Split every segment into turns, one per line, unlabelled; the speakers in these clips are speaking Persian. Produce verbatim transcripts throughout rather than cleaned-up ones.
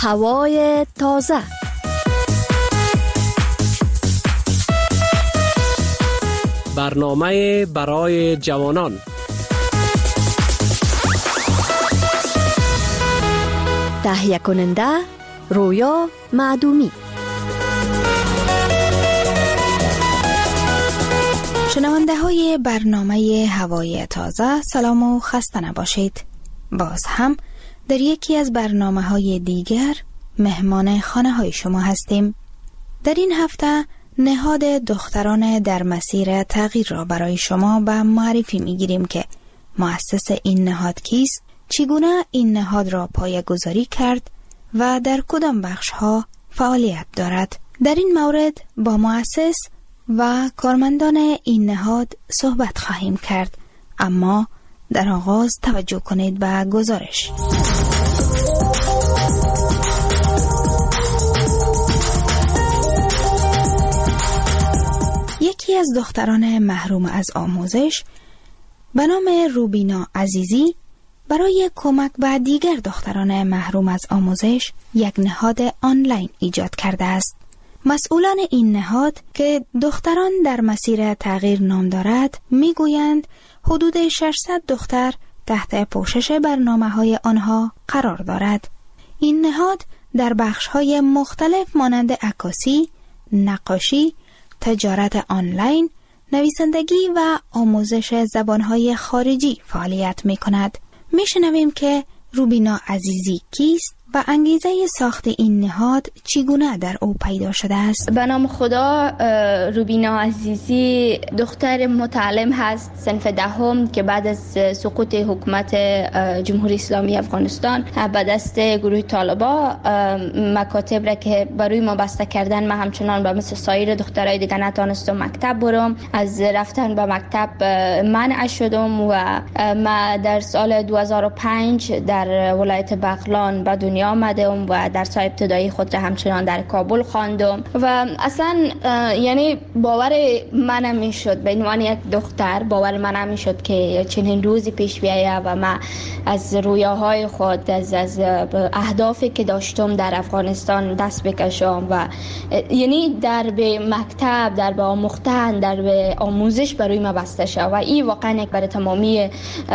هوای تازه.
برنامه برای جوانان.
تهیه کننده رویا معدومی.
شنونده های برنامه هوای تازه، سلام و خسته نباشید. باز هم در یکی از برنامه های دیگر مهمان خانه های شما هستیم. در این هفته نهاد دختران در مسیر تغییر را برای شما به معرفی می گیریم که مؤسس این نهاد کیست، چگونه این نهاد را پایه‌گذاری کرد و در کدام بخش ها فعالیت دارد. در این مورد با مؤسس و کارمندان این نهاد صحبت خواهیم کرد، اما در آغاز توجه کنید به گزارش. یکی از دختران محروم از آموزش به نام روبینا عزیزی برای کمک به دیگر دختران محروم از آموزش یک نهاد آنلاین ایجاد کرده است. مسئولان این نهاد که دختران در مسیر تغییر نام دارد میگویند حدود ششصد دختر تحت پوشش برنامه‌های آنها قرار دارد. این نهاد در بخش‌های مختلف مانند عکاسی، نقاشی، تجارت آنلاین، نویسندگی و آموزش زبان‌های خارجی فعالیت می‌کند. می‌شنویم که روبینا عزیزی کیست و انگیزه ساخت این نهاد چگونه در او پیدا شده است؟
به نام خدا، روبینا عزیزی دختر متعلم هست صنف دهم که بعد از سقوط حکومت جمهوری اسلامی افغانستان به دست گروه طالبا مکاتب را که برای ما بسته کردن، من همچنان به مثل سایر دخترای دیگه نتونستم مکتب برم. از رفتن به مکتب منع شدم و ما در سال دو هزار و پنج در ولایت بغلان به دنیا آمدم و درس ابتدایی خود را همچنان در کابل خواندم و اصلا یعنی باور من نمیشد، به عنوان یک دختر باور من نمیشد که چنین روزی پیش بیاید و من از رویاهای خود، از از اهدافی که داشتم در افغانستان دست بکشم و یعنی در به مکتب، در به آموختن، در به آموزش برای من بسته شد و این واقعا یک برای تمامی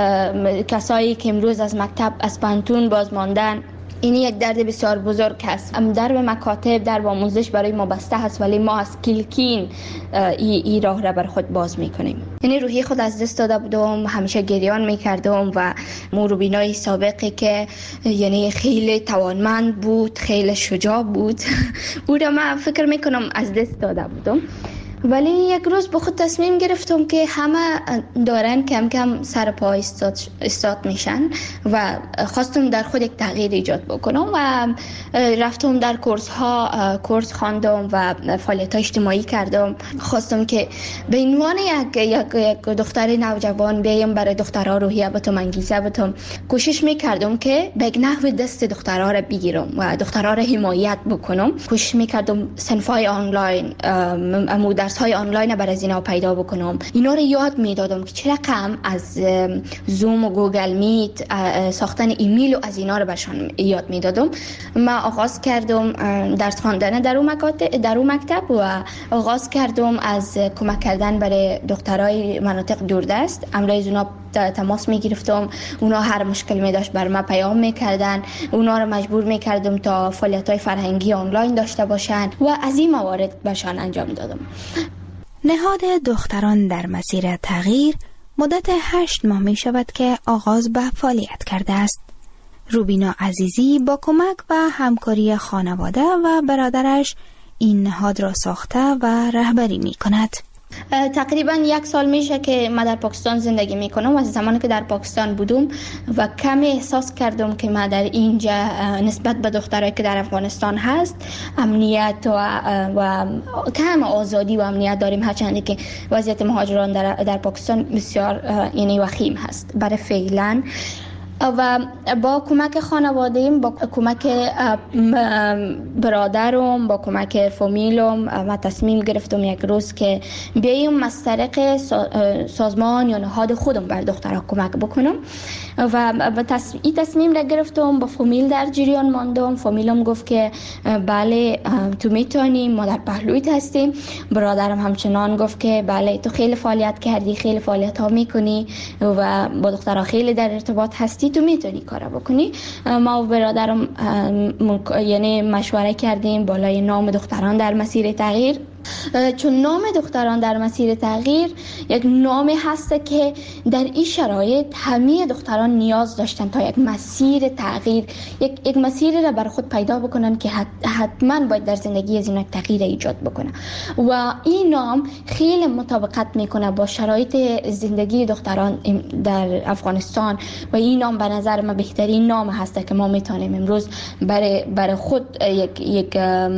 کسایی که امروز از مکتب از پانتون باز ماندن، این یک درد بسیار بزرگ است. در به مکاتب، در به آموزش برای ما بسته هست، ولی ما از کلکین ای, ای راه را بر خود باز میکنیم. یعنی روحی خود از دست داده بودم، همیشه گریان میکردم و روبینای سابقی که یعنی خیلی توانمند بود، خیلی شجاع بود او را من فکر میکنم از دست داده بودم. ولی یک روز به خود تصمیم گرفتم که همه دارن کم کم سر پا استاد, استاد میشن و خواستم در خود یک تغییر ایجاد بکنم و رفتم در کورس ها کورس خواندم و فعالیت اجتماعی کردم. خواستم که به عنوان یک, یک, یک دختر نوجوان بیایم برای دخترها روحیه بتم، انگیزه بتم. کوشش میکردم که به یک نحو دست دخترها را بگیرم و دخترها را حمایت بکنم. کوشش میکردم صنفای آنلاین، درس های آنلاین برای اینا پیدا بکنم. اینا رو یاد میدادم که چه رقم از زوم و گوگل میت، ساختن ایمیل و از اینا رو برشان یاد میدادم. من آغاز کردم درس خواندن در اون مکاتب، در اون مکتب و آغاز کردم از کمک کردن برای دخترای مناطق دوردست. امروز اونا تماس میگرفتم، اونا هر مشکل می داشت بر ما پیام میکردن، اونا رو مجبور میکردم تا فعالیت‌های فرهنگی آنلاین داشته باشن و از این موارد بهشان انجام دادم.
نهاد دختران در مسیر تغییر مدت هشت ماه می شود که آغاز به فعالیت کرده است. روبینا عزیزی با کمک و همکاری خانواده و برادرش این نهاد را ساخته و رهبری می کند.
تقریبا یک سال میشه که من در پاکستان زندگی میکنم و از زمانی که در پاکستان بودم و کمی احساس کردم که من در اینجا نسبت به دخترایی که در افغانستان هست امنیت و, و کم آزادی و امنیت داریم، هرچندی که وضعیت مهاجران در, در پاکستان بسیار یعنی وخیم هست. برای فعلا و با کمک خانواده‌ام، با کمک برادرم، با کمک فامیلم ما تصمیم گرفتم یک روز که بیایم از طریق سازمان یا نهاد خودم بر دخترها کمک بکنم و این تصمیم را گرفتم. با فامیل در جریان ماندم. فامیلم گفت که بله تو میتونی، ما در پهلویت هستیم. برادرم همچنان گفت که بله تو خیلی فعالیت کردی، خیلی فعالیت ها میکنی و با دخترها خیلی در ارتباط هستی، تو میتونی کارا بکنی. ما و برادرم یعنی مشوره کردیم بالای نام دختران در مسیر تغییر، چون نام دختران در مسیر تغییر یک نامی هست که در این شرایط همه دختران نیاز داشتن تا یک مسیر تغییر، یک یک مسیری را بر خود پیدا بکنن که حتما باید در زندگی از اینا تغییر ایجاد بکنه و این نام خیلی مطابقت میکنه با شرایط زندگی دختران در افغانستان و این نام به نظر من بهترین نام هست که ما میتونیم امروز برای برای خود یک یک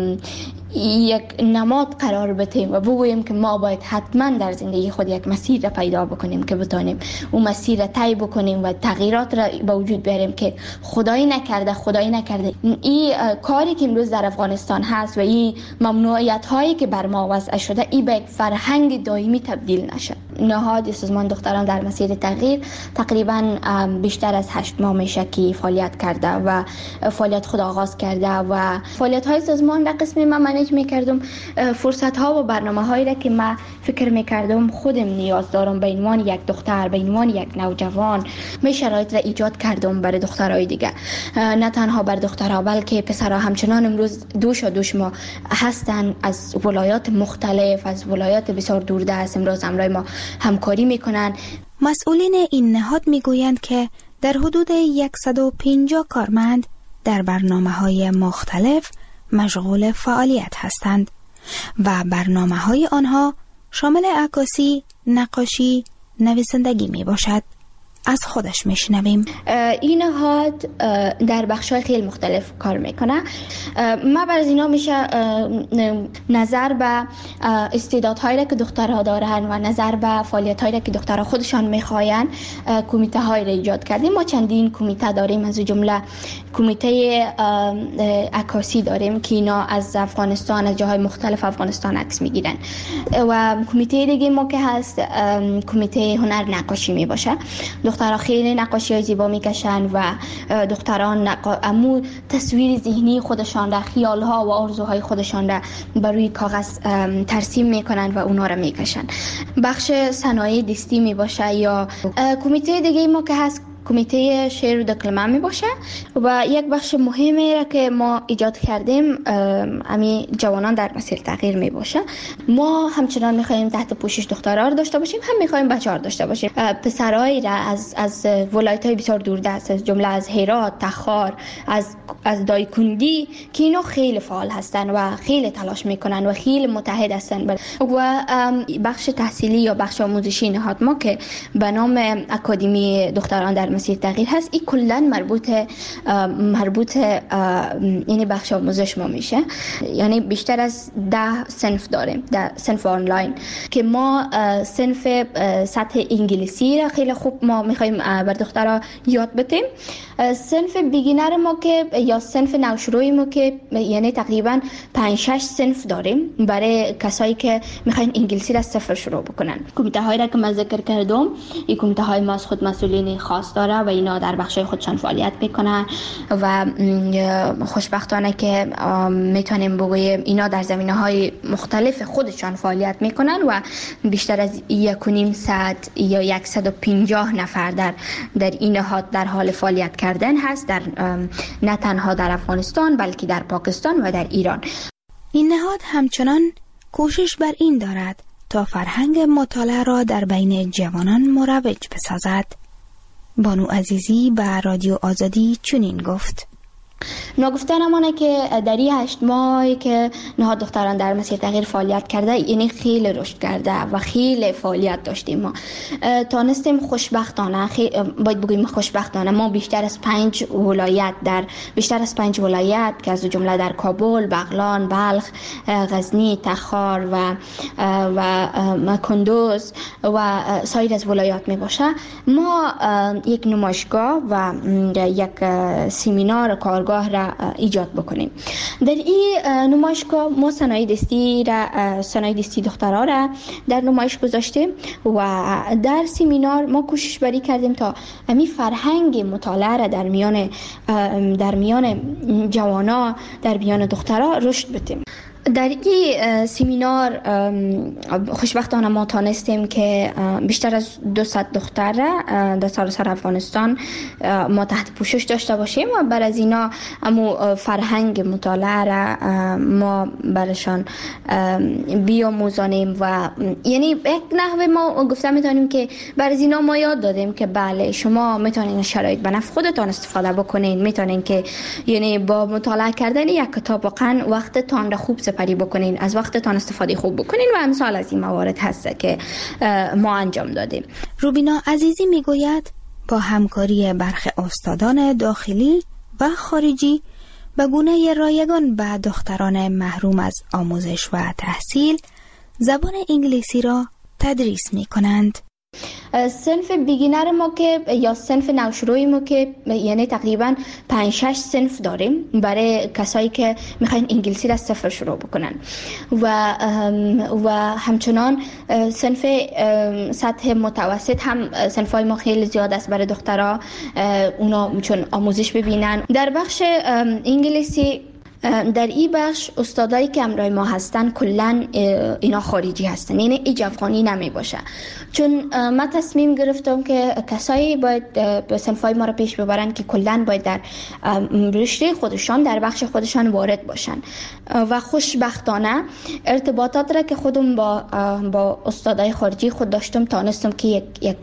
یک نماد قرار بدیم و بگوییم که ما باید حتما در زندگی خود یک مسیر را پیدا بکنیم که بتونیم اون مسیر را طی بکنیم و تغییرات را به وجود بیاریم که خدایی نکرده خدایی نکرده این کاری که امروز در افغانستان هست و این ممنوعیت هایی که بر ما وضع شده این به یک فرهنگ دائمی تبدیل نشه. نهاد سازمان دختران در مسیر تغییر تقریبا بیشتر از هشت ماه میشه که فعالیت کرده و فعالیت خود آغاز کرده و فعالیت های سازمان در قسم من منیج میکردم. فرصت ها و برنامه هایی را که من فکر میکردم خودم نیاز دارم به عنوان یک دختر، به عنوان یک نوجوان، می شرایط را ایجاد کردم برای دخترای دیگه، نه تنها بر دخترها بلکه پسرها همچنان امروز دوش و دوش ما هستن از ولایات مختلف، از ولایات بسیار دوردست امروز همراه ما همکاری میکنن.
مسئولین این نهاد میگویند که در حدود صد و پنجاه کارمند در برنامه‌های مختلف مشغول فعالیت هستند و برنامه‌های آنها شامل عکاسی، نقاشی، نویسندگی می باشد. از خودش میشنویم.
این نهاد در بخش‌های خیلی مختلف کار میکنه. ما بر از اینا میشه نظر به استعدادهایی که دخترها دارن و نظر به فعالیت‌هایی که دخترها خودشان میخواین کمیته های را ایجاد کردیم. ما چندین کمیته داریم، از جمله کمیته عکاسی داریم که اینا از افغانستان، از جاهای مختلف افغانستان عکس میگیرن و کمیته دیگه ما که هست کمیته هنر نقاشی میباشه. دخترها خیلی نقاشی های زیبا میکشن و دختران نقا... امو تصویر ذهنی خودشان را، خیال ها و آرزوهای خودشان را بر روی کاغذ ترسیم میکنن و اونا را میکشن. بخش صنایع دستی میباشه یا کمیته دیگه ما که هست کمیته شعر و دکلمه می باشه و یک بخش مهمی را که ما ایجاد کردیم امی جوانان در مسیر تغییر می باشه. ما همچنان می خواهیم تحت پوشش دخترها را داشته باشیم، هم می خواهیم بچه‌ها را داشته باشیم. پسرایی را از از ولایت‌های بسیار دوردست، از جمله از هرات، تخار، از از دایکندی که اینا خیلی فعال هستن و خیلی تلاش میکنن و خیلی متحد هستن و بخش تحصیلی یا بخش آموزشی نهاد ما که به نام اکادمی دختران در مسیر تغییر هست، این کلا مربوط مربوط یعنی بخش آموزش ما میشه. یعنی بیشتر از ده صنف داریم، ده صنف آنلاین که ما صنف سطح انگلیسی را خیلی خوب ما میخوایم بر دخترها یاد بدیم. صنف بیگینر ما که یا صنف نوشروعی ما که یعنی تقریبا پنج شش صنف داریم برای کسایی که میخواین انگلیسی را صفر شروع بکنن. کمیته هایی را که من ذکر کردم، این کمیته های ما از خود مسئولین خاص داره و اینا در بخش خودشان فعالیت میکنن و خوشبختانه که میتونیم بگویم اینا در زمینه‌های مختلف خودشان فعالیت میکنن و بیشتر از یک و نیم صد یا صد و پنجاه نفر در در این نهاد در حال فعالیت کردن هست، در نه تنها در افغانستان بلکه در پاکستان و در ایران.
این نهاد همچنان کوشش بر این دارد تا فرهنگ مطالعه را در بین جوانان مروج بسازد. بانو عزیزی به رادیو آزادی چنین گفت:
نگفته نمانه که در این هشت ماهی که نهاد دختران در مسیر تغییر فعالیت کرده، یعنی خیلی رشد کرده و خیلی فعالیت داشتیم. ما تانستیم خوشبختانه، باید بگویم خوشبختانه، ما بیشتر از پنج ولایت در بیشتر از پنج ولایت که از جمله در کابل، بغلان، بلخ، غزنی، تخار و و کندوز و سایر از ولایات می باشه، ما یک نمایشگاه و یک سمینار کارگاه را ایجاد بکنیم. در این نمایشگاه ما صنایع دستی را صنایع دستی دخترها را در نمایش گذاشتیم و در سمینار ما کوشش بری کردیم تا همین فرهنگ مطالعه را در میان در میان جوانا، در میان دخترها رشد بدیم. در این سمینار خوشبختانه ما تانستیم که بیشتر از دویست دختر را در سراسر افغانستان ما تحت پوشش داشته باشیم و بر از اینا امو فرهنگ مطالعه را ما برشان بیاموزانیم و یعنی یک نحوه ما گفته میتونیم که بر از اینا ما یاد دادیم که بله شما میتونین شرایط به نفع خودتان استفاده بکنین، میتونین که یعنی با مطالعه کردن یک کتاب واقعا وقتتان را خوب پری بکنین، از وقتتان استفاده خوب بکنین و امثال از این موارد هست که ما انجام دادیم.
روبینا عزیزی میگوید با همکاری برخی استادان داخلی و خارجی به گونه رایگان به دختران محروم از آموزش و تحصیل زبان انگلیسی را تدریس می کنند.
صنف بیگینر ما که یا صنف نوشروی ما که یعنی تقریبا پنج شش صنف داریم برای کسایی که میخواین انگلیسی را صفر شروع بکنن و و همچنان صنف سطح متوسط هم صنفای ما خیلی زیاد است برای دخترها، اونا چون آموزش ببینن. در بخش انگلیسی در این بخش استادایی که همراه ما هستن کلا اینا خارجی هستن، یعنی ایج افغانی نمی باشه، چون ما تصمیم گرفتم که کسایی باید به صنفای ما رو پیش ببرن که کلا باید در رشته خودشان در بخش خودشان وارد باشن و خوشبختانه ارتباطات را که خودم با با استادای خارجی خود داشتم تانستم که یک یک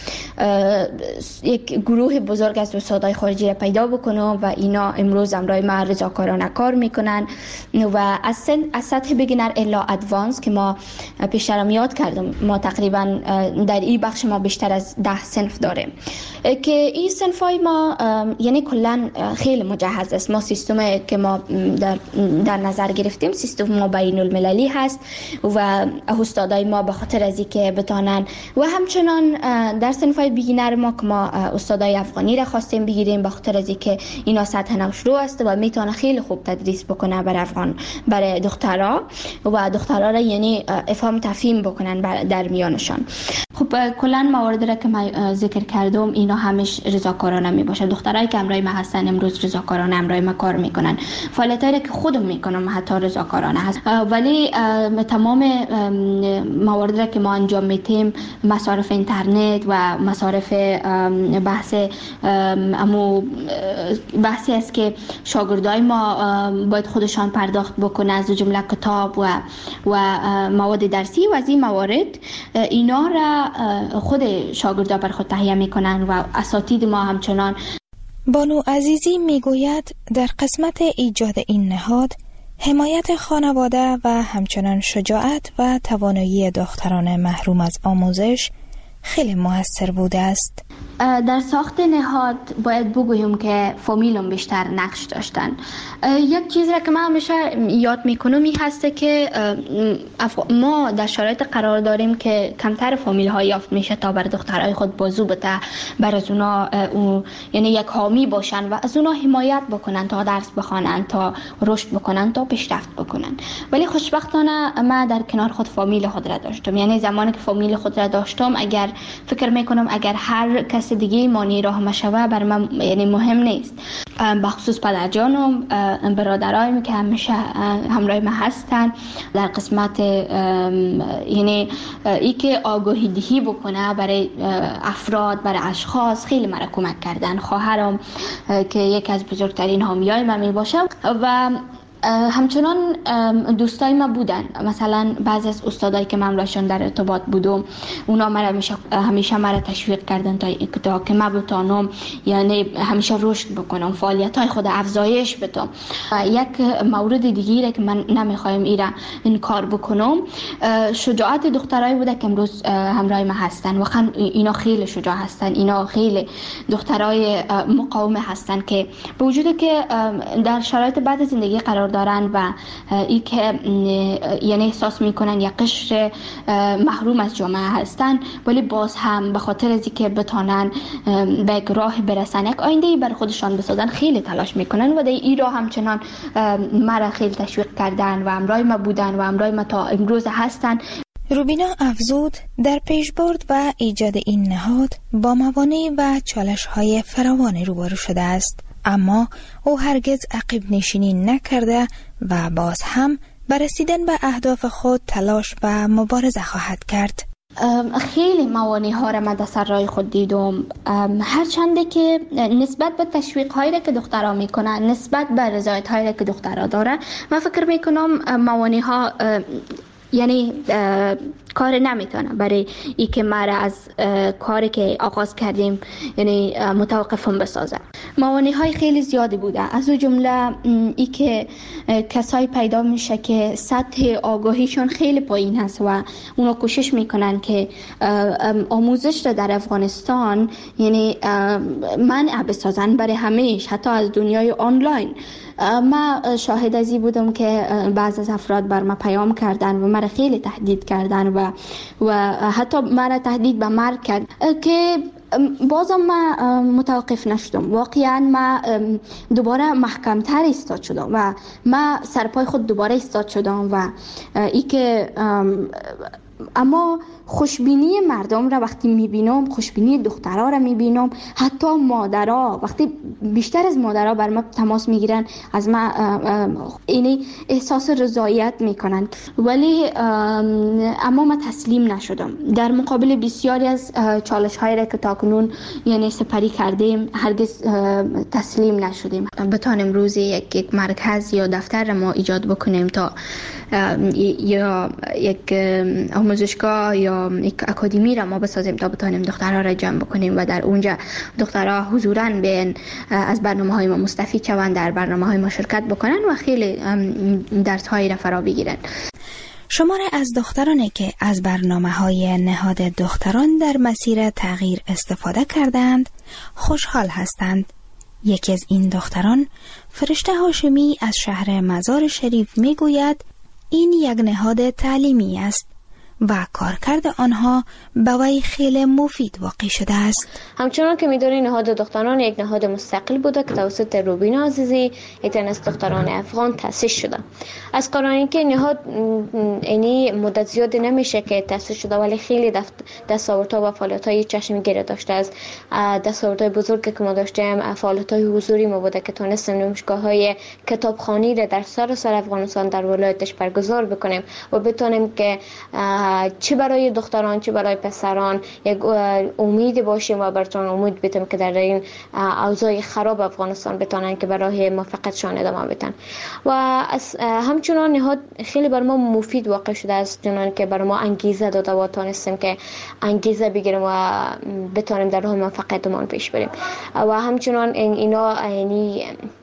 یک گروه بزرگ از استادای خارجی را پیدا بکنم و اینا امروز همراه ما رضاکارانه کار میکنن و از از سطح بگینر الا ادوانس که ما پیشترم یاد کردم، ما تقریبا در این بخش ما بیشتر از ده صنف داریم که این صنفای ما یعنی کلا خیلی مجهز است. ما سیستم که ما در, در نظر گرفتیم سیستم ما بین المللی هست و استادای ما به خاطر از اینکه بتانن و همچنان در صنفای بیگینر ما که ما استادای افغانی را خواستیم بگیریم به خاطر از اینکه اینا سطح نوشرو است و میتونه خیلی خوب تدریس بکنه برای افغان برای دخترها و دخترها را یعنی افهام تفهیم بکنن در میانشان. خب کلا موارد را که من ذکر کردم اینا همش رضاکارانه می باشه. دخترایی که همراه ما هستن امروز رضاکارانه همراه ما کار میکنن. فعالیتایی که خودم میکنم حتی رضاکارانه هست، ولی تمام موارد را که ما انجام میدیم مصارف اینترنت و مصارف بحث امو بحثی است که شاگردای ما باید خودشان پرداخت بکنن از جمله کتاب و و مواد درسی و از این موارد اینا را خود شاگردا بر خود تهیه میکنن و اساتید ما همچنان.
بانو عزیزی میگوید در قسمت ایجاد این نهاد حمایت خانواده و همچنان شجاعت و توانایی دختران محروم از آموزش خیلی موثر بوده است.
در ساخت نهاد باید بگویم که فامیلم بیشتر نقش داشتن. یک چیز را که من همیشه یاد میکنم این هسته که ما در شرایط قرار داریم که کمتر فامیل ها یافت میشه تا بر دخترای خود بازو بده، بر از اونا یعنی یک حامی باشن و از اونا حمایت بکنن تا درس بخوانن، تا رشد بکنن، تا پیشرفت بکنن. ولی خوشبختانه من در کنار خود فامیل خود را داشتم، یعنی زمانی که فامیل خود را داشتم اگر فکر میکنم اگر هر کس دیگه مانی راه مشوه بر من یعنی مهم نیست. بخصوص پدرجانم، برادرایم که همیشه همراه من هستن در قسمت یعنی ای که آگاهی دهی بکنه برای افراد، برای اشخاص خیلی مرا کمک کردن. خواهرم که یکی از بزرگترین حامیای من می باشه و همچنان دوستای ما بودن، مثلا بعضی از استادایی که من باشون در ارتباط بودم اونا مرا همیشه همیشه مرا تشویق کردن تا تا که من بتونم یعنی همیشه رشد بکنم، فعالیت‌های خود افزایش بدم. یک مورد دیگه که من نمیخوایم ایرا این کار بکنم شجاعت دخترایی بوده که امروز همراه ما هستن. واقعا اینا خیلی شجاع هستن، اینا خیلی دخترای مقاوم هستن که به وجودی که در شرایط بعد زندگی قرار دارن و ای که یعنی احساس میکنن یک قشر محروم از جامعه هستن، ولی باز هم به خاطر از اینکه بتونن به یک راه برسن، یک آینده بر خودشان بسازن، خیلی تلاش میکنن و در این راه همچنان مرا خیلی تشویق کردن و همراه ما بودن و همراه ما تا امروز هستن.
روبینا افزود در پیشبرد و ایجاد این نهاد با موانع و چالش‌های فراوان روبرو شده است، اما او هرگز عقب نشینی نکرده و باز هم بر رسیدن به اهداف خود تلاش و مبارزه خواهد کرد.
خیلی موانع ها را من در سر راه خود دیدم، هرچنده که نسبت به تشویق هایی که دخترها میکنن، نسبت به رضایت هایی که دخترها داره، من فکر میکنم موانع ها یعنی کار نمیتونه برای ای که ما را از کاری که آغاز کردیم یعنی متوقفم بسازه. موانع های خیلی زیادی بوده، از اون جمله ای که کسایی پیدا میشه که سطح آگاهیشون خیلی پایین هست و اونا کوشش میکنن که آموزش را در افغانستان یعنی منع بسازن برای همیشه، حتی از دنیای آنلاین. ما شاهد ازی بودم که بعض از افراد بر ما پیام کردن و مرا خیلی تهدید کردن و و حتی مرا تهدید به مرگ کرد که بازم ما متوقف نشدم. واقعا ما دوباره محکمتر ایستاد شدم و ما سرپای خود دوباره ایستاد شدم و ای که اما خوشبینی مردم را وقتی میبینم، خوشبینی دخترها را میبینم، حتی مادرها وقتی بیشتر از مادرها بر ما تماس میگیرن از ما اینی احساس رضایت میکنن، ولی اما ما تسلیم نشدم. در مقابل بسیاری از چالش هایی را که تاکنون یعنی سپری کردیم هرگز تسلیم نشدیم. بتانیم روزی یک یک مرکز یا دفتر ما ایجاد بکنیم تا یا یک آموزشگاه یا یک اکادمی را ما بسازیم تا بتانیم دخترها را جمع بکنیم و در اونجا دخترها حضوراً بیان از برنامه‌های ما مستفید شوند، در برنامه‌های ما شرکت بکنن و خیلی درس‌هایی را فرا بگیرن.
شماره از دخترانی که از برنامه‌های نهاد دختران در مسیر تغییر استفاده کردند خوشحال هستند. یکی از این دختران، فرشته هاشمی از شهر مزار شریف میگوید این یک نهاد تعلیمی است و کارکرد آنها به وی خیلی مفید واقع شده است.
همچنان که می‌دونید نهاد دختران یک نهاد مستقل بوده که توسط روبینا عزیزی یک از دختران افغان تأسیس شده. از قراری که نهاد اینی مدت زیادی نمیشه که تأسیس شده، ولی خیلی دستاوردها و فعالیت‌های چشمگیر داشته است. دستاوردهای بزرگی که ما داشتیم فعالیت‌های حضوری ما بوده که تونستیم نمایشگاه‌های کتابخوانی را در سراسر افغانستان در ولایتش برگزار بکنیم و بتونیم که چه برای دختران چه برای پسران یک امید باشیم و براتون امید بدیم که در این اوضاع خراب افغانستان بتونن که برای موفقیتشان ادامه بدن. و همچنان نهاد خیلی بر ما مفید واقع شده است، چون که بر ما انگیزه داده و تونستیم که انگیزه بگیریم و بتونیم در راه موفقیتمون پیش بریم. و همچنان اینا یعنی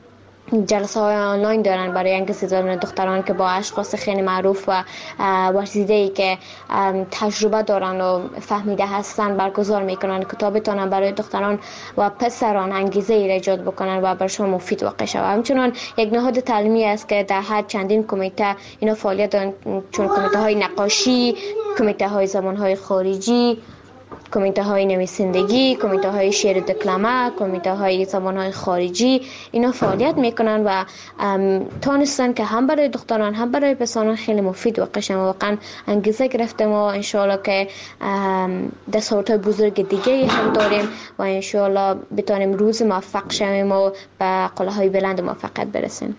جلسه های آنلاین دارن برای انگیزه دادن دختران که با اشخاص خیلی معروف و ورزیده‌ای که تجربه دارن و فهمیده هستن برگزار میکنن که تا بتونن برای دختران و پسران انگیزه ای ایجاد بکنن و برشون مفید واقع شود. همچنان یک نهاد تعلیمی است که در هر چندین کمیته اینا فعالیت دارن، چون کمیته های نقاشی، کمیته های زبان های خارجی، کمیته های نویسندگی، کمیته های شعر دکلمه، کمیته های زبان های خارجی، اینا فعالیت میکنن و تونستن که هم برای دختران هم برای پسران خیلی مفید واقع شن. واقعا انگیزه گرفتیم و انشالله که دستاوردهای بزرگ دیگه هم داریم و انشالله بتونیم روز موفق شویم و به قله‌های بلند موفقیت برسیم.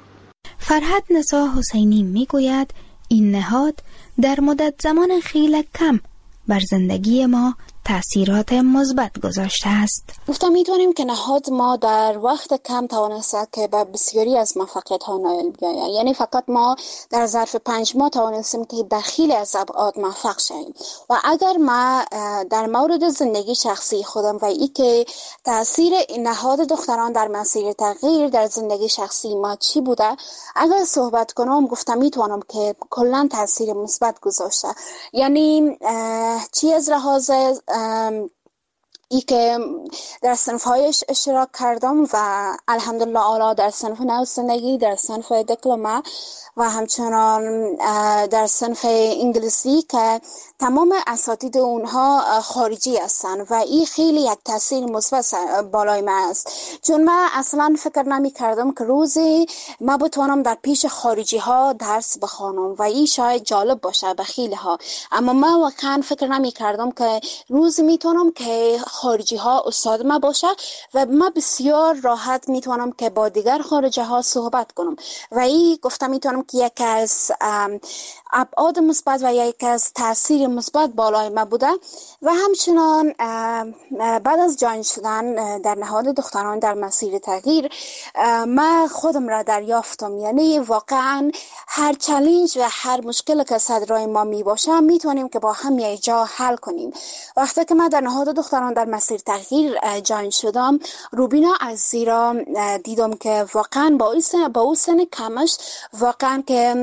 فرهاد نسا حسینی میگوید این نهاد در مدت زمان خیلی کم بر زندگی ما تأثیرات مثبت گذاشته است.
گفتم میتونیم که نهاد ما در وقت کم توانسته که به بسیاری از موفقیت ها نائل بیاید. یعنی فقط ما در ظرف پنج ماه توانستیم که در خیلی از ابعاد موفق شویم. و اگر ما در مورد زندگی شخصی خودم و ای که تاثیر نهاد دختران در مسیر تغییر در زندگی شخصی ما چی بوده، اگر صحبت کنم گفتم میتونم که کلا تاثیر مثبت گذاشته. یعنی چی از لحاظ ای که در صنف‌هایش اشتراک کردم و الحمدلله اعلی در صنف نویسندگی، در صنف دیپلم و همچنان در صنف انگلیسی که تمام اساتید اونها خارجی هستن و این خیلی یک تاثیر مثبت بالای من است، چون من اصلا فکر نمی کردم که روزی من بتوانم در پیش خارجی ها درس بخوانم و این شاید جالب باشه به خیلی ها، اما من واقعا فکر نمی کردم که روزی میتونم که خارجی ها استاد ما باشه و من بسیار راحت میتونم که با دیگر خارجی ها صحبت کنم و این گفتم میتونم که یک از ابعاد مثبت و یک از تاثیر مثبت بالای ما بوده. و همچنان بعد از جاین شدن در نهاد دختران در مسیر تغییر من خودم را دریافتم، یعنی واقعا هر چالش و هر مشکل که صدرای ما می باشه میتونیم که با هم یک جا حل کنیم. وقتی که من در نهاد دختران در مسیر تغییر جاین شدم، روبینا عزیزی را دیدم که واقعا با این با اون سن کمش واقعا که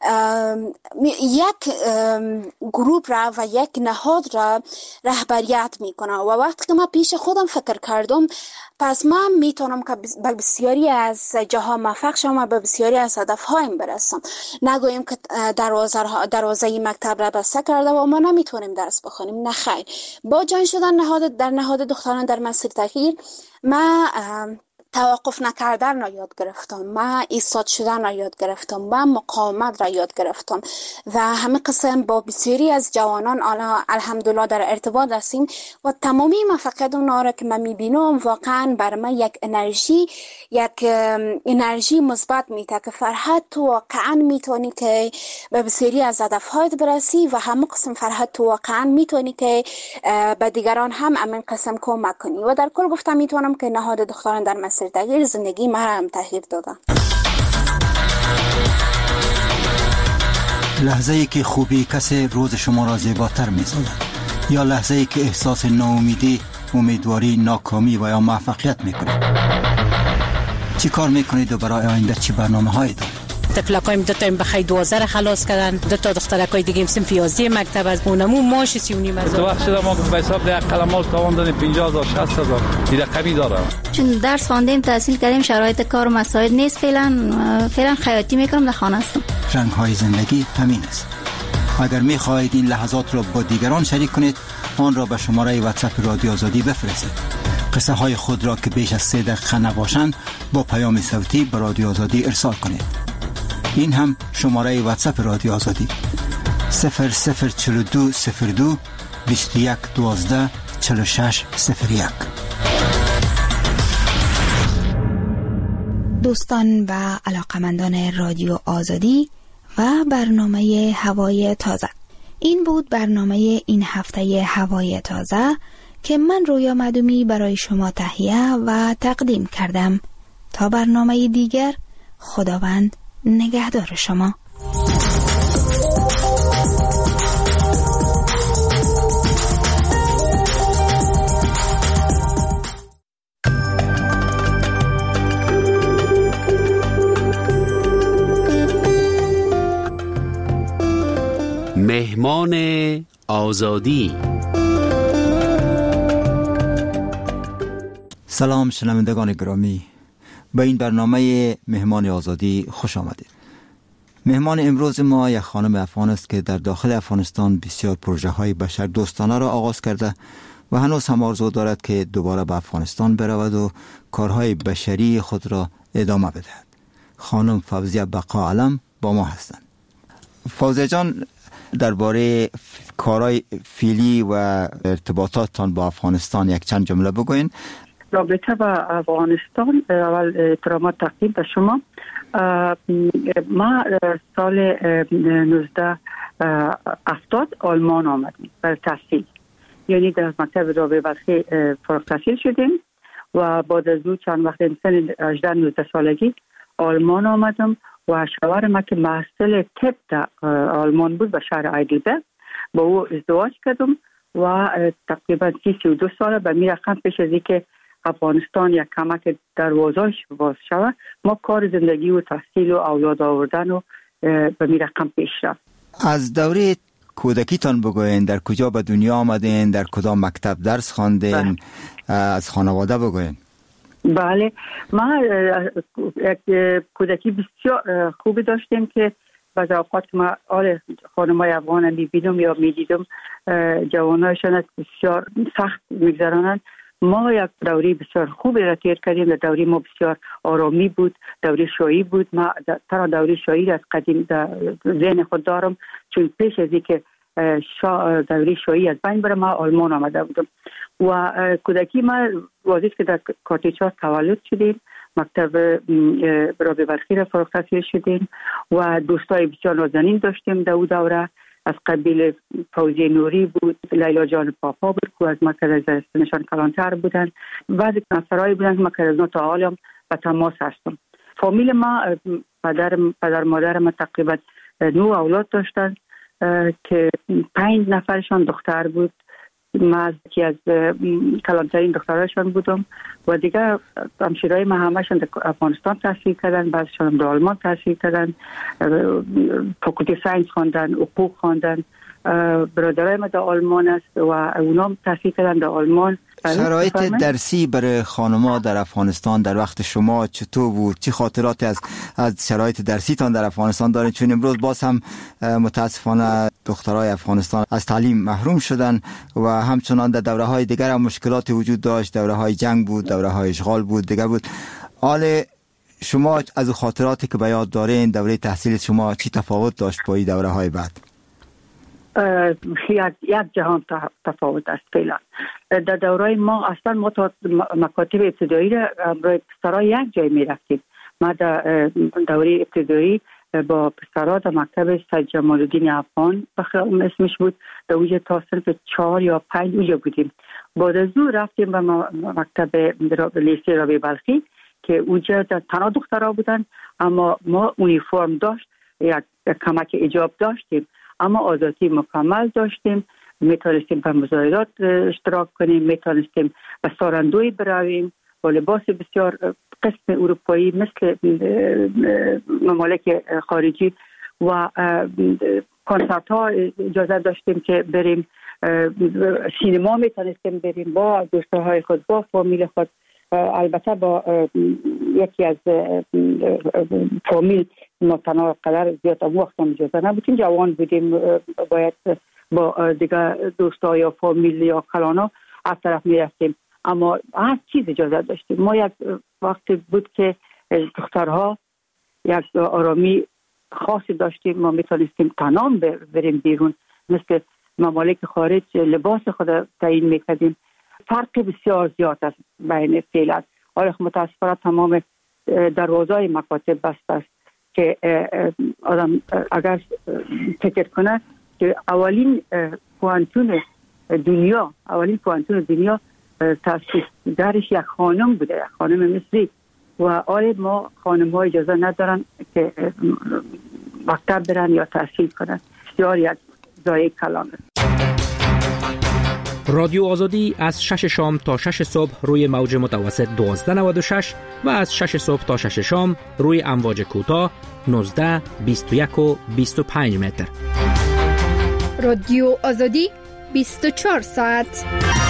یک گروپ را و یک نهاد را رهبریت میکنه و وقتی که من پیش خودم فکر کردم پس من میتونم که به بسیاری از جاها موفق شم و به بسیاری از هدفهایم برسم. نگویم که دروازه دروازه مکتب را بسته کرده و ما نمیتونیم درس بخونیم، نه خیر. با جاین شدن نهاد در نهاد دختران در مسیر تغییر من توقف نکردن را یاد گرفتم، من ایستاد شدن را یاد گرفتم، من مقاومت را یاد گرفتم و همه قسم با بسیاری از جوانان الحمدلله در ارتباط هستیم و تمامی موفقیت اونها را که من میبینم واقعا برای من یک انرژی یک انرژی مثبت میده که فرحت تو واقعا میتونی که به بسیاری از هدفهایت برسی و همه قسم فرحت تو واقعا میتونی که به دیگران هم همین قسم کمک کنی. و در کل گفتم میتونم که نهاد دختران در مسیر تغییر زندگی ما را هم تغییر دادن.
لحظه ای که خوبی کسی روز شما را زیباتر می‌سازد یا لحظه ای که احساس ناامیدی، امیدواری، ناکامی و یا موفقیت می‌کنید، چی کار می‌کنید و برای آینده چی برنامه‌هایی دارید؟
تفلقایم دو تا بخای دوازده را خلاص کردن، دو تا دخترکای دیگه هم صنف یازده مکتب از اونمو ماش سی و نیم هزار.
تو وقت شده ما به حساب ده قلمال تاوان دادیم پنجاه هزار شصت هزار این رقمی داره.
چون درس خواندیم تحصیل کردیم شرایط کار و مساعد نیست، فعلا فعلا خیاطی میکنم در خانه هستم.
رنگ‌های زندگی همین است. اگر می‌خواهید این لحظات را با دیگران شریک کنید آن را به شماره واتساپ رادیو آزادی بفرستید. قصه های خود را که بیش از سه دقیقه نباشند با پیام صوتی به رادیو آزادی ارسال کنید. این هم شماره واتساپ رادیو آزادی صفر صفر چهل و دو صفر دو بیست و یک دوازده چهل و شش صفر یک.
دوستان و علاقمندان رادیو آزادی و برنامه هوای تازه، این بود برنامه این هفته هوای تازه که من رویا معدومی برای شما تهیه و تقدیم کردم. تا برنامه دیگر، خداوند نگهدار شما.
مهمان آزادی.
سلام شنوندگان گرامی، به این برنامه مهمان آزادی خوش آمدید. مهمان امروز ما یک خانم افغان است که در داخل افغانستان بسیار پروژه های بشر دوستانه را آغاز کرده و هنوز هم آرزو دارد که دوباره به افغانستان برود و کارهای بشری خود را ادامه بدهد. خانم فوزیه بقا علم با ما هستند. فوزیه جان، درباره کارهای فعلی و ارتباطاتتان با افغانستان یک چند جمله بگوین.
رابطه با افغانستان، اول احترامات تقدیم به شما. ما سال نوزده هفتاد آلمان آمدیم برای تحصیل یعنی در مکتب رابعه بلخی فارغ التحصیل شدیم و بعد از او چند وقت سن هجده نوزده سالگی آلمان آمدم و شوهر ما که محصل طب در آلمان بود به شهر هایدلبرگ با او ازدواج کردم و تقریبا سی و دو ساله به می رقم پیش از اینکه افغانستان یک کمک دروازه‌اش باز شود ما کار زندگی و تحصیل و اولاد آوردن و به می رقم پیش رفت.
از دوره کودکیتان بگوین در کجا به دنیا آمدین، در کدام مکتب درس خواندین، از خانواده بگوین.
بله ما یک کودکی بسیار خوبی داشتیم که بعض اوقات ما آل خانمای افغان میبینم یا میدیدم جوانایشان بسیار سخت میگذرانند. ما یک دوری بسیار خوبی را تیر کردیم. در دوری ما بسیار آرامی بود، دوری شایی بود. ما ترا دوری شایی از قدیم در ذهن خود دارم، چون پیش از اینکه دوری شایی از بین بره ما آلمان آمده بودم و کودکی ما واضح که در کاتیچار تولد شدیم، مکتب رابعه بلخی را فارغ التحصیل شدیم و دوستای بسیار نازنین داشتیم در اون دوره. از قبیل فوزی نوری بود، لیلا جان پاپا بود که از مرکز زرستانشان کلانتر بودن، بعضی نفرایی بودن که ما که از نوت عالم به تماس هستم. فامیل ما پدر پدر مادر ما تقریبا نو اولاد داشتن که پنج نفرشان دختر بود. من یکی از کلانترین دختراشان بودم و دیگه همشیرای ما همشون در افغانستان تحصیل کردن، بعضیشون در آلمان تحصیل کردن، فاکولته ساینس خواندن، حقوق خواندن. برادرای ما در آلمان است و اونام تحصیل کردن در آلمان.
شرایط درسی برای خانم‌ها در افغانستان در وقت شما چطور بود؟ چه خاطراتی از از شرایط درسیتان در افغانستان دارید؟ چون امروز باز هم متاسفانه دخترای افغانستان از تعلیم محروم شدن و همچنان در دوره‌های دیگر هم مشکلاتی وجود داشت. دوره‌های جنگ بود، دوره‌های اشغال بود، دیگر بود. حال شما از خاطراتی که به یاد دارین دوره تحصیل شما چی تفاوت داشت با این دوره‌های بعد؟
یک یک جهان تفاوت است فعلا. در دوره ما اصلا ما تا مکاتب ابتدایی را برای پسرها یک جای می رفتیم. ما در دوره ابتدایی با پسرها در مکتب سید جمال الدین افغان بخیر اسمش بود، در اونجا تا صنف چهار یا پنج اونجا بودیم. بعد از اون رفتیم به مکتب لیسه رابعه بلخی که اونجا تنها دخترها بودن، اما ما اونیفرم داشت، یک کمک ایجاب داشتیم، اما آزادی مکمل داشتیم. میتونستیم به مظاهرات اشتراک کنیم، میتونستیم به ساراندوی برویم با لباس بسیار قسم اروپایی مثل ممالک خارجی و کنسرت ها اجازه داشتیم که بریم، سینما میتونستیم بریم با دوستهای خود، با فامیل خود. البته با یکی از فامیل ما تنها قدر زیاد وقت هم اجازه نبودیم، جوان بودیم، باید با دیگه دوستا یا فامیل یا کلانا از طرف می رفتیم، اما هر چیز اجازه داشتیم. ما یک وقت بود که دخترها یک آرامی خاصی داشتیم، ما میتونستیم تنها بریم بیرون، مثل ممالک خارج لباس خود تعیین میکردیم. فرق بسیار زیاد است بین فعلا. آره متاسفانه تمام دروازه‌های مکاتب بسته است که آدم اگر فکر کنه که اولین پوانتون دنیا اولین پوانتون دنیا تاسیس درش یک خانم بوده، یک خانم مصری، و آره ما خانم‌ها اجازه ندارن که مکتب برن یا تحصیل کنن. بسیار یک ضایع کلام است.
رادیو آزادی از شش شام تا شش صبح روی موج متوسط دوازده نود و شش و از شش صبح تا شش شام روی امواج کوتاه نوزده، بیست و یک و بیست و پنج متر.
رادیو آزادی بیست و چهار ساعت.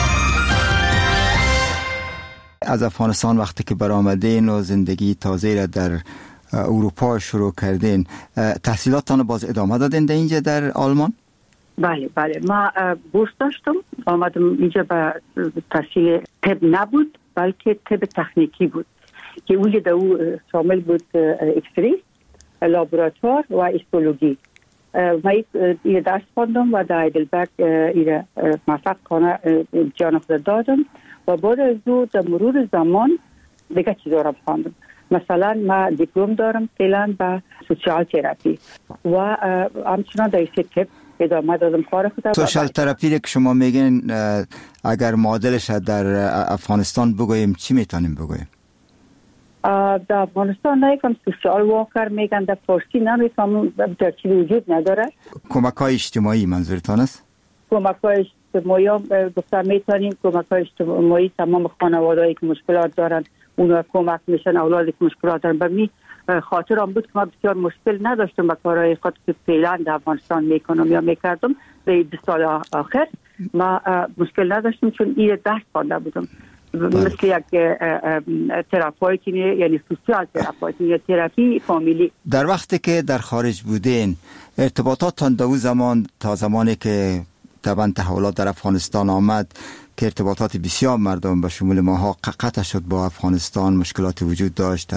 از افغانستان وقتی که برآمدین و زندگی تازه را در اروپا شروع کردین، تحصیلاتتان باز ادامه دادین در اینجا در آلمان؟
بله بله، ما بورس داشتم، آمدم اینجا به تحصیل طب نبود بلکه طب تکنیکی بود که اونجا در او شامل بود اکسری، لابراتوار و هیستولوژی. ما این درس خواندم و در هایدلبرگ این موفق کنه جان خود دادم و بعد از او در مرور زمان دیگه چیزا را خواندم. مثلا ما دیپلم دارم فعلا به سوشیال تراپی و همچنان در طب ادامه دادم کار خودم.
سوشال تراپی که شما میگین اگر معادلش در افغانستان بگوییم چی میتونیم بگوییم؟
در افغانستان نیکم سوشال واکر میگن، در فارسی نمیفهمم در چی وجود نداره.
کمک های اجتماعی منظورتان است؟
کمک های اجتماعی گفتم میتونیم کمک های اجتماعی تمام خانوادهایی که مشکلات دارن اونا کمک میشن، اولادی که مشکلات دارن. به می خاطرم بود که ما بسیار مشکل نداشتم با کارهای خود که فعلا در افغانستان میکنم یا میکردم. به بیست سال آخر ما مشکل نداشتم چون این درس خوانده بودم. مثل یک تراپیوتی یعنی سوشال تراپیوتی یا تراپی فامیلی.
در وقتی که در خارج بودین ارتباطاتتان در اون زمان تا زمانی که طبعا تحولات در افغانستان آمد که ارتباطات بسیار مردم به شمول ماها قطع شد با افغانستان، مشکلات وجود داشت،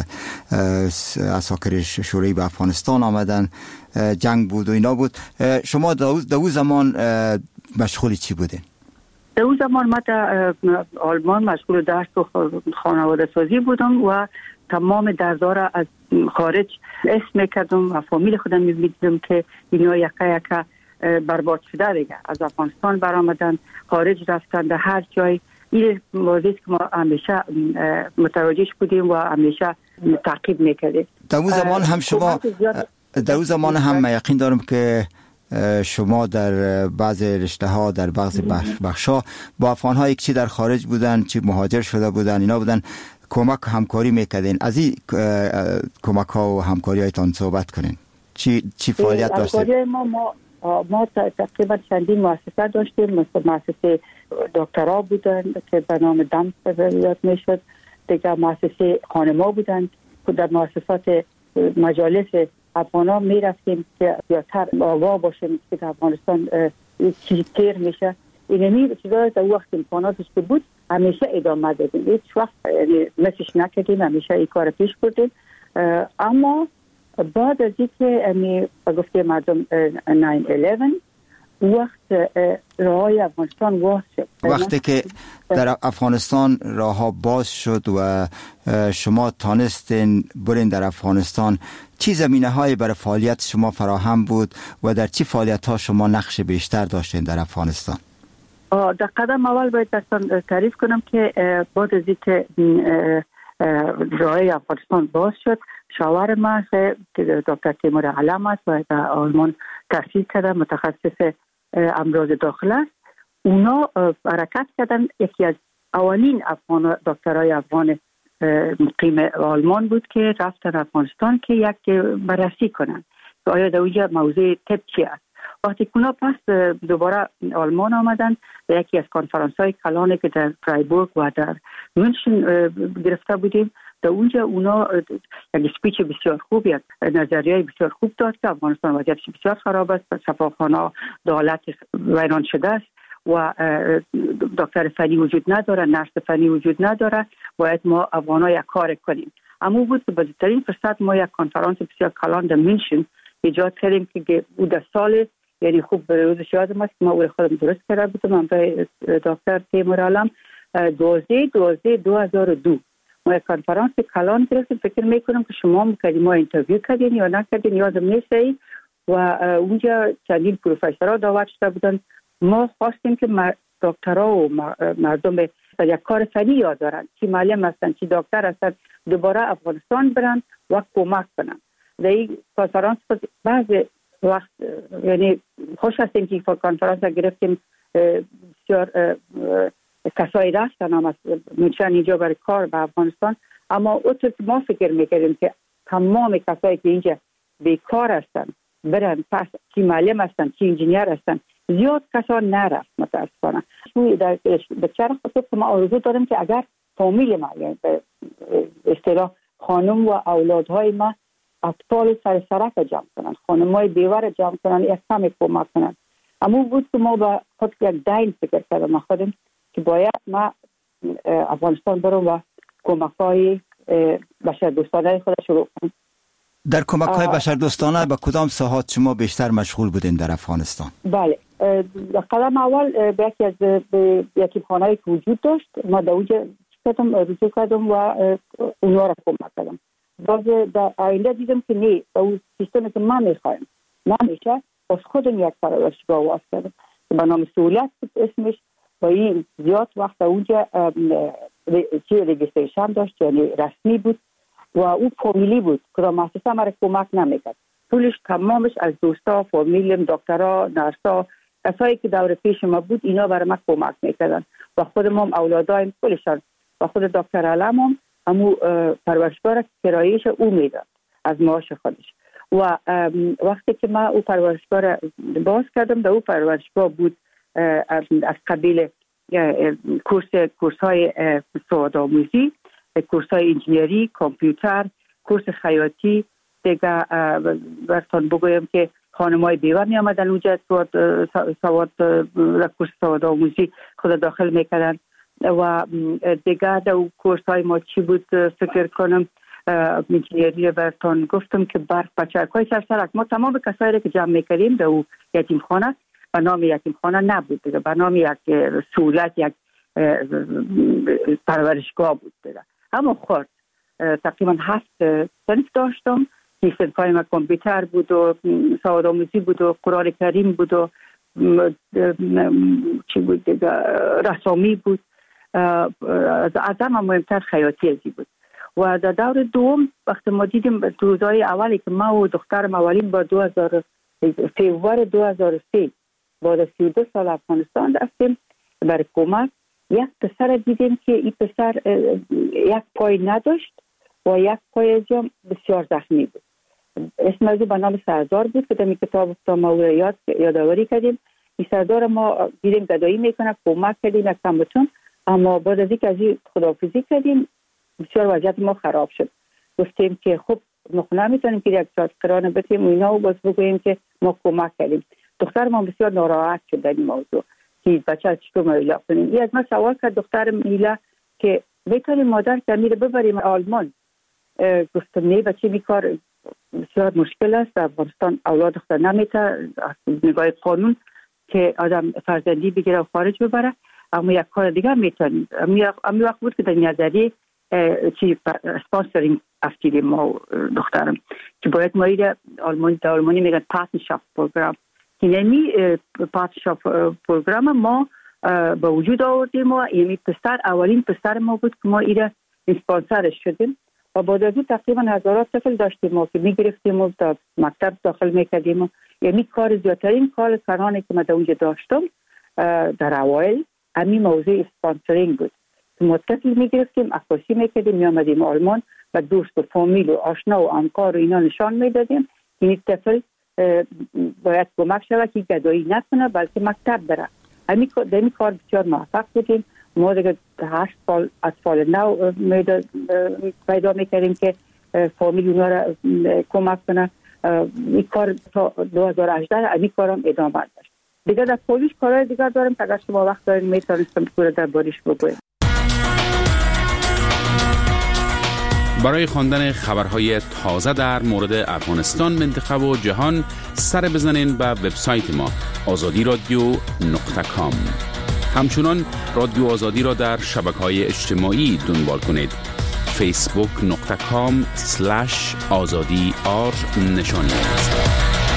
عساکر شوروی به افغانستان آمدن، جنگ بود و اینا بود. شما در اون زمان مشغول چی بودین؟
در اون زمان ما در آلمان مشغول درس و خانواده سازی بودم و تمام درزا از خارج اسم کردم و فامیل خودم می‌دیدم که اینا یکا یکا برباد شده دیگه، از افغانستان برآمدن، خارج رفتن، در هر جای. این موضوعی که ما همیشه متوجهش بودیم و همیشه تعقیب میکردیم.
در اون زمان هم شما در اون زمان هم یقین دارم که شما در بعض رشته ها در بعض بخش ها با افغان ها یک چی در خارج بودن، چی مهاجر شده بودن، اینا بودن، کمک همکاری میکردین. از این کمک ها و همکاری هایتان صحبت کنین. چی چی فعالیت داشتید؟
ما ما ما تقریبا چندین مؤسسه داشتیم. مثل مؤسسه دکترا بودن که به نام دم یاد میشد، دیگه مؤسسه خانما بودن که در مؤسسات مجالس افغانا میرفتیم که زیادتر آگاه باشیم که در افغانستان چی تیر میشه. اینمی چیزا در وقت امکاناتش که بود همیشه ادامه دادیم، هیچ وقت مسیش نکردیم، همیشه این کار پیش بردیم. اما بعد از اینکه امی گفته مردم ناین الیون وقت راههای افغانستان باز شد،
وقتی که در افغانستان راهها باز شد و شما تانستین برین در افغانستان، چی زمینه های برای فعالیت شما فراهم بود و در چی فعالیت ها شما نقش بیشتر داشتین در افغانستان؟
در قدم اول باید دستان تعریف کنم که بعد از اینکه راههای افغانستان باز شد، شاور ما که دکتر تیمور علم است و در آلمان تحصیل کرده، متخصص امراض داخله است. اونا حرکت کردن. یکی از اولین افغان دکترای افغان مقیم آلمان بود که رفتن افغانستان که یک بررسی کنن که آیا در اونجا موضوع طب چی است. وقتی که اونا پس دوباره آلمان آمدن و یکی از کنفرانس های کلانی که در فرایبورگ و در مونشن گرفته بودیم، در اونجا اونا یک سپیچ بسیار خوب، یک نظریه بسیار خوب داد که افغانستان وضعیتش بسیار خراب است، شفاخانه دولت ویران شده است و دکتر فنی وجود نداره، نرس فنی وجود نداره، باید ما افغانا یک کار کنیم. اما بود که بزرگترین فرصت ما یک کنفرانس بسیار کلان در مونشن ایجاد کردیم که او در سال، یعنی خوب به روزش یادم است که ما او خودم درست کرده بودم، من به دکتر تیمور علم دوازده دوازده دو هزار و دو ما یک کنفرانس کلان گرفتیم. فکر میکنم که شما میکردیم، ما اینترویو کردین یا نکردین یادم نیست، و اونجا چندین پروفسورها دعوت شده بودن. ما خواستیم که دکترها و مردم یک کار فنی یاد دارن، چی معلم هستن، چی دکتر هستن، دوباره افغانستان برن و کمک کنن. در این کنفرانس بعض وقت یعنی خوش هستیم که کنفرانس گرفتیم، بسیار کسایی رفتن هم از منشن اینجا برای کار به افغانستان. اما اونطور که ما فکر میکردیم که تمام کسایی که اینجا بیکار هستن برن پس، چی معلم هستن، چی انجینیر هستن، زیاد کسا نرفت متاسفانه. در بچه خطور که ما آرزو دارم که اگر فامیل ما، یعنی به اصطلاح خانم و اولادهای ما اطفال سر سرک جمع کنن، خانمای بیوه جمع کنن، یک کمی کمک کنن. اما بود که ما با خود یک دین فکر کردم خودم که باید ما افغانستان برم و کمک های بشر دوستانه خود شروع کنم.
در کمک های بشر دوستانه به کدام ساحات شما بیشتر مشغول بودین در افغانستان؟
بله، در قدم اول به یکی از یتیمخانه‌ای که وجود داشت ما در اونجا کردم، رجوع کردم و اونها را کمک کردم. باز در آینده دیدم که نه، با اون سیستمی که ما میخوایم نمیشه، از خودم یک پرورشگاه واس کردم به نام سهولت بود اسمش و این زیاد وقت اونجا چی رجیستریشن داشت، یعنی رسمی بود و او فامیلی بود که مؤسسه مرا کمک نمیکرد. پولش تمامش از دوستا، فامیلم، دکترها، نرسا، کسایی که دور پیش ما بود اینا برای ما کمک میکردن و خودم هم اولادایم پولشان و خود دکتر علم هم همو پرورشگاه را کرایهش او میداد از معاش خودش. و وقتی که ما او پرورشگاه را باز کردم در او پرورشگاه بود از قبیل کورس کورس های سوادآموزی، کورس های انجینری، کامپیوتر، کورس خیاطی. دیگه براتون بگویم که خانمای بیوه می آمدن اونجا سواد سواد کورس سوادآموزی خود داخل میکردن و دیگه در کورس های ما چی بود فکر کنم انجینری براتون گفتم که برق بچه‌های سرسرک ما تمام کسایی که جمع میکردیم در او یتیم خانه به نام یتیم خانه نبود دیگه، به نام یک سهولت یک پرورشگاه بود دیگه. اما خورد تقریبا هفت صنف داشتم که صنفای ما کامپیوتر بود و سوادآموزی بود و قرآن کریم بود و چی بود دیگه رسامی بود، از همه مهمتر خیاطی ازی بود. و در دور دوم وقتی ما دیدیم روزهای اولی که ما و دخترم اولین با دو هزار فوریه دو هزار و سه بعد سی و دو سال افغانستان رفتیم برای کمک، یک پسر دیدیم که این پسر یک پای نداشت و یک پای ازم بسیار زخمی بود. اسم از به نام سردار بود که در این کتاب ما او را یاد یادآوری کردیم. این سردار ما دیدیم گدایی میکنه، کمک کردیم یک کمتون، اما بعد از اینکه از این خداحافظی کردیم بسیار وضعیت ما خراب شد. گفتیم که خب ما نمیتونیم که یک ساعت قرآن بتیم و اینا و باز بگوییم که ما کمک کردیم. دختر ما بسیار ناراحت شد در این موضوع که بچه چطور ما ایلا کنیم. این از ما سوال کرد دخترم ایلا که بکنیم مادر که میره ببریم آلمان. گفتم نه بچه می کار بسیار مشکل است، در افغانستان اولاد دختر نمیتونه نگاه قانون که آدم فرزندی بگیره و خارج ببره، اما یک کار دیگه میتونیم. امی وقت بود که در نظری چی اسپانسرینگ افتیدیم ما دخترم که باید ما ایره آلمانی در آلمانی میگن پارتنرشاپ پروگرام که نمی پارتنرشاپ پروگرام ما به وجود آوردیم و یعنی پسر اولین پسر ما بود که ما ایره اسپانسرش شدیم و بعد از اون تقریبا هزارات طفل داشتیم ما که میگرفتیم و در مکتب داخل میکردیم. یعنی کار زیادترین کار کارانی که ما در اونجا داشتم در اوایل همین موضوع اسپانسرینگ بود. ما طفل میگرفتیم، عکاسی میکردیم، میامدیم آلمان و دوست و فامیل و آشنا و همکار و اینا نشان میدادیم این طفل باید کمک شود که گدایی نکنه بلکه مکتب بره. همین در این کار بسیار موفق بودیم. ما دیگه هشت سال اطفال نو پیدا میکردیم که فامیل اونا را کمک کنه. این کار تا دو هزار و هجده این کار هم ادامه داشت. دیگه در پولیش کارهای دیگر داریم که اگر شما وقت داریم میتونستم پورا در باریش بگویم.
برای خواندن خبرهای تازه در مورد افغانستان، منطقه و جهان سر بزنین به وبسایت ما آزادی رادیو نقطه کام. همچنان رادیو آزادی را در شبکه‌های اجتماعی دنبال کنید. فیسبوک نقطه کام سلش آزادی آر نشانی است.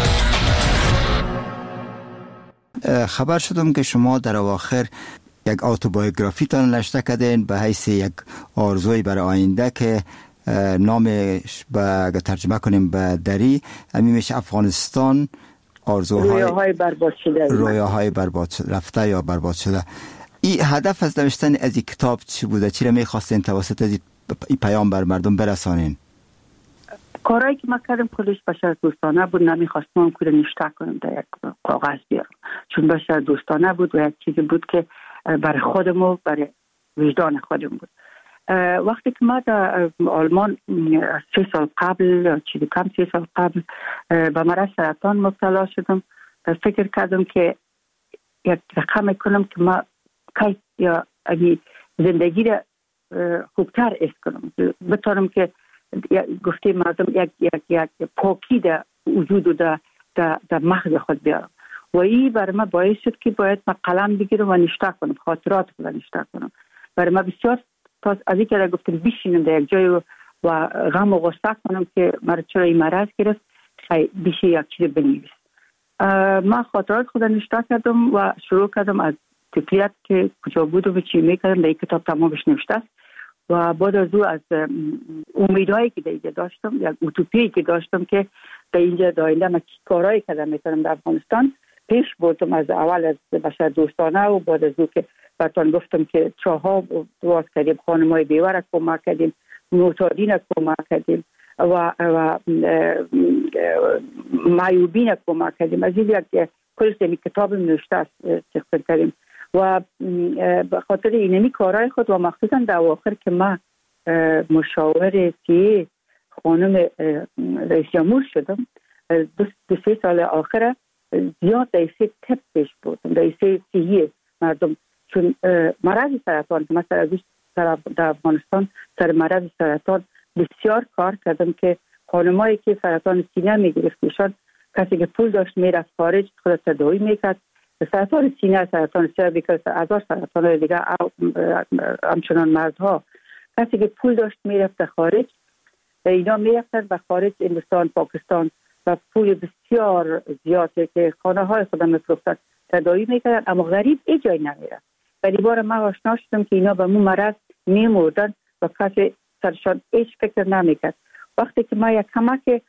خبر شدم که شما در اواخر یک اتوبیوگرافی تان نوشته کردین به حیث یک آرزوی برای آینده که نامش به اگر ترجمه کنیم به دری همین میشه افغانستان آرزوهای
رویاهای برباد شده
رویاهای برباد شده رفته یا برباد شده. این هدف از نوشتن از این کتاب چی بوده؟ چی را میخواستین توسط از این پیام بر مردم برسانین؟
کارهایی که ما کردم کلش بشر دوستانه بود، نمیخواستم هم که نشته کنم در یک کاغذ بیارم چون بشر دوستانه بود و یک چیزی بود که برای خودم و برای وجدان خودم بود. وقتی که ما در آلمان سه سال قبل چیزی کم سه سال قبل به مرض سرطان مبتلا شدم، فکر کردم که یک رقم کنم که ما کی یا زندگی را خوبتر است کنم، بتونم که گفته مردم یک یک یک پاکی در وجود و در در مغز خود بیارم و این برای من باعث شد که باید من قلم بگیرم و نشته کنم، خاطرات رو نشته کنم. برای من بسیار از این که گفتم بشینم در یک جای و, و غم و غصه کنم که مرا چرا این مرض گرفت، بیشه یک چیز بنویس. من خاطرات خودم نوشته کردم و شروع کردم از طفلیت که کجا بودم و چی میکردم. در این کتاب تمامش نوشته است و بعد از او از امیدهایی که در اینجا داشتم یا اوتوپیایی که داشتم که در اینجا در آینده من کارهایی کردم میتونم در افغانستان پیش بردم. از اول از بشر دوستانه و بعد از او که براتون گفتم که چاها باز کردیم، خانمای بیوه کمک کردیم، معتادین کمک کردیم و, و معیوبین کمک کردیم. از این یک کل سمی کتاب نوشته است چخصر کردیم و بخاطر اینمی کارهای خود و مخصوصا در آخر که من مشاور سی خانم رئیس جمهور شدم، دو, دو سه سال آخر زیاد در سه تپ پیش بودم، در سه سیهی مردم، چون مرض سرطان که مثلا در افغانستان سر مرض سرطان بسیار کار کردم که خانمایی که سرطان سینه میگرفتشان کسی که پول داشت میرفت خارج خود تداوی میکرد. سرطان سینه، سرطان سرویکال، هزار سرطان دیگه همچنان مردها، کسی که پول داشت میرفت خارج، اینا میرفتن و خارج هندوستان، پاکستان و پول بسیار زیاده که خانه های خودم میفروختن تداوی میکردن، اما غریب ای جای نمیرفت. ولی بار من آشنا شدم که اینا به مو مرض میمردن و کسی سرشان هیچ فکر نمیکرد. وقتی که ما یک کمک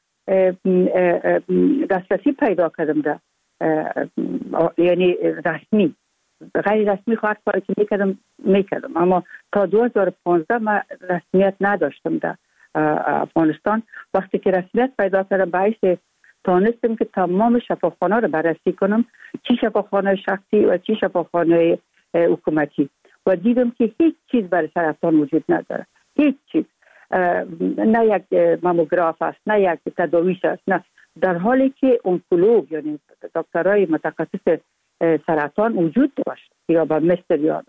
دسترسی پیدا کردم ده یعنی رسمی، غیر رسمی خواهد کاری که میکردم میکردم اما تا دو هزار و پانزده من رسمیت نداشتم در افغانستان. وقتی که رسمیت پیدا کردم باعث تانستم که تمام شفاخانه رو بررسی کنم، چی شفاخانه شخصی و چی شفاخانه حکومتی، و دیدم که هیچ چیز برای سرطان وجود نداره، هیچ چیز، نه یک ماموگراف است، نه یک تداویش است، نه، در حالی که اونکولوگ یعنی دکترای متخصص سرطان وجود داشت یا با مصر یا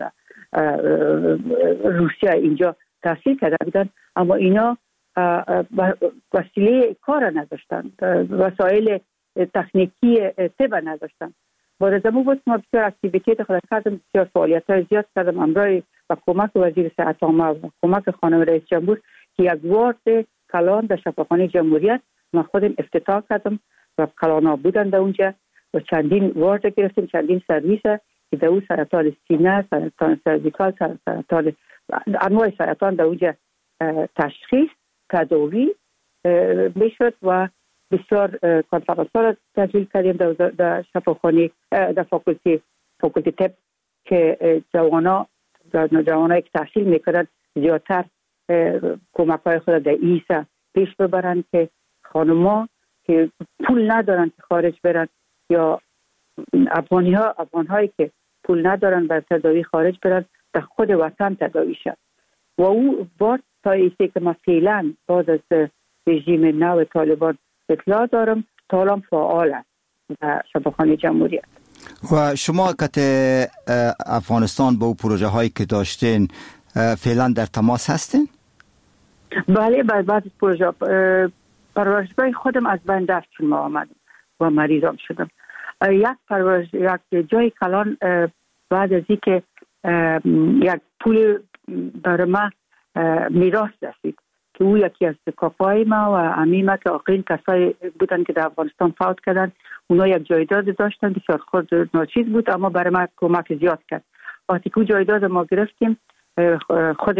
روسیه اینجا تحصیل کرده بودن، اما اینا وسیله کار نداشتن، وسایل تکنیکی طب نداشتن. با زمو بود ما بسیار اکتیویتی خود کردم، بسیار فعالیت های زیاد کردم همراه و کمک وزیر صحت عامه و کمک خانم رئیس جمهور که یک وارد کلان در شفاخانه جمهوریت ما خودم افتتاح کردم و کلانا بودن در اونجا و چندین وارد گرفتیم، چندین سرویس که در اون سرطان سینه، سرطان سرویکال، سرطان انواع سرطان در اونجا تشخیص تداوی میشد و بسیار کنفرانس ها را تشکیل کردیم در شفاخانه در فاکولتی فاکولتی طب که جوانا جوانایی که تحصیل میکنند زیادتر کمک های خود در ایسا پیش ببرند که خانما که پول ندارن که خارج برن یا افغانی ها افغان هایی که پول ندارن بر تداوی خارج برن در خود وطن تداوی شد. و او بار تا ایسه که ما فعلا بعد از رژیم نو طالبان اطلاع دارم تا فعال است در شفاخانه جمهوریت.
و شما کت افغانستان با پروژه هایی که داشتین فعلا در تماس هستین؟
بله، بعد از پروژه پرورشگاه خودم از بین رفت چون ما آمدم و مریضم شدم. یک پرورش یک جای کلان بعد از این که یک پول برای ما میراث رسید که او یکی از کافای ما و عمیمه که آخرین کسایی بودن که در افغانستان فوت کردن، اونا یک جایداد داشتن بسیار خود ناچیز بود اما برای ما کمک زیاد کرد. وقتی که جایداد ما گرفتیم خود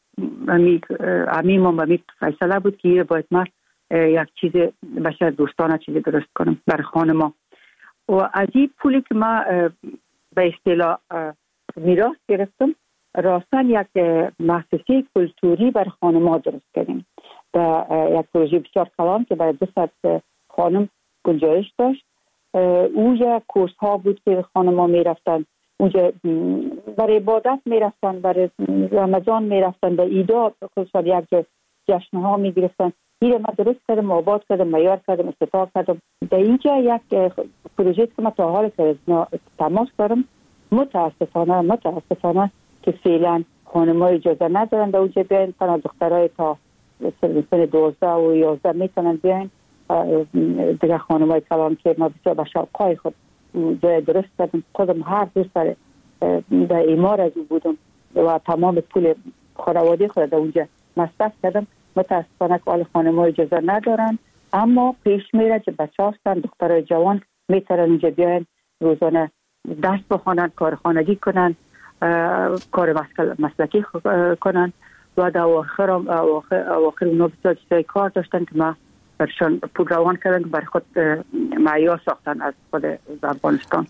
عمیم و عمیم فیصله بود که باید ما یک چیز بشر دوستانه چیزی درست کنم برای خانه ما. و از این پولی که ما به اصطلاح میراث گرفتم راستن یک مؤسسه کلتوری بر خانما درست کردیم و یک پروژه بسیار کلان که برای دو صد خانم گنجایش داشت. اونجا کورس ها بود که خانما می رفتن، اونجا برای عبادت می رفتن، برای رمضان می رفتن، به ایدا خصوصا یک جشن ها می گرفتن. این ما درست کردم، آباد کردم، معیار کردم، افتتاح کردم. در اینجا یک پروژه که ما تا حال تماس دارم، متاسفانه متاسفانه که فعلا خانم‌ها اجازه ندارن در اونجا بیاین، تنها دخترای تا سن دوازده و یازده میتونن بیاین. دیگه خانم‌های کلان که ما بسیار به شوقای خود جای درست کردم، خودم هر روز سر در ایمار از او بودم و تمام پول خانواده خود در اونجا مصرف کردم. متاسفانه که آل خانم‌ها اجازه ندارن، اما پیش میره که بچه هستن دخترای جوان میتونن اینجا بیاین روزانه درس بخونن، کار خانگی کنن، کار مسلکی کنن و در آخر آخر اونا بسیار چیزای کار داشتن که ما برشان پول روان کردن که بر خود معیار ساختن از خود افغانستان.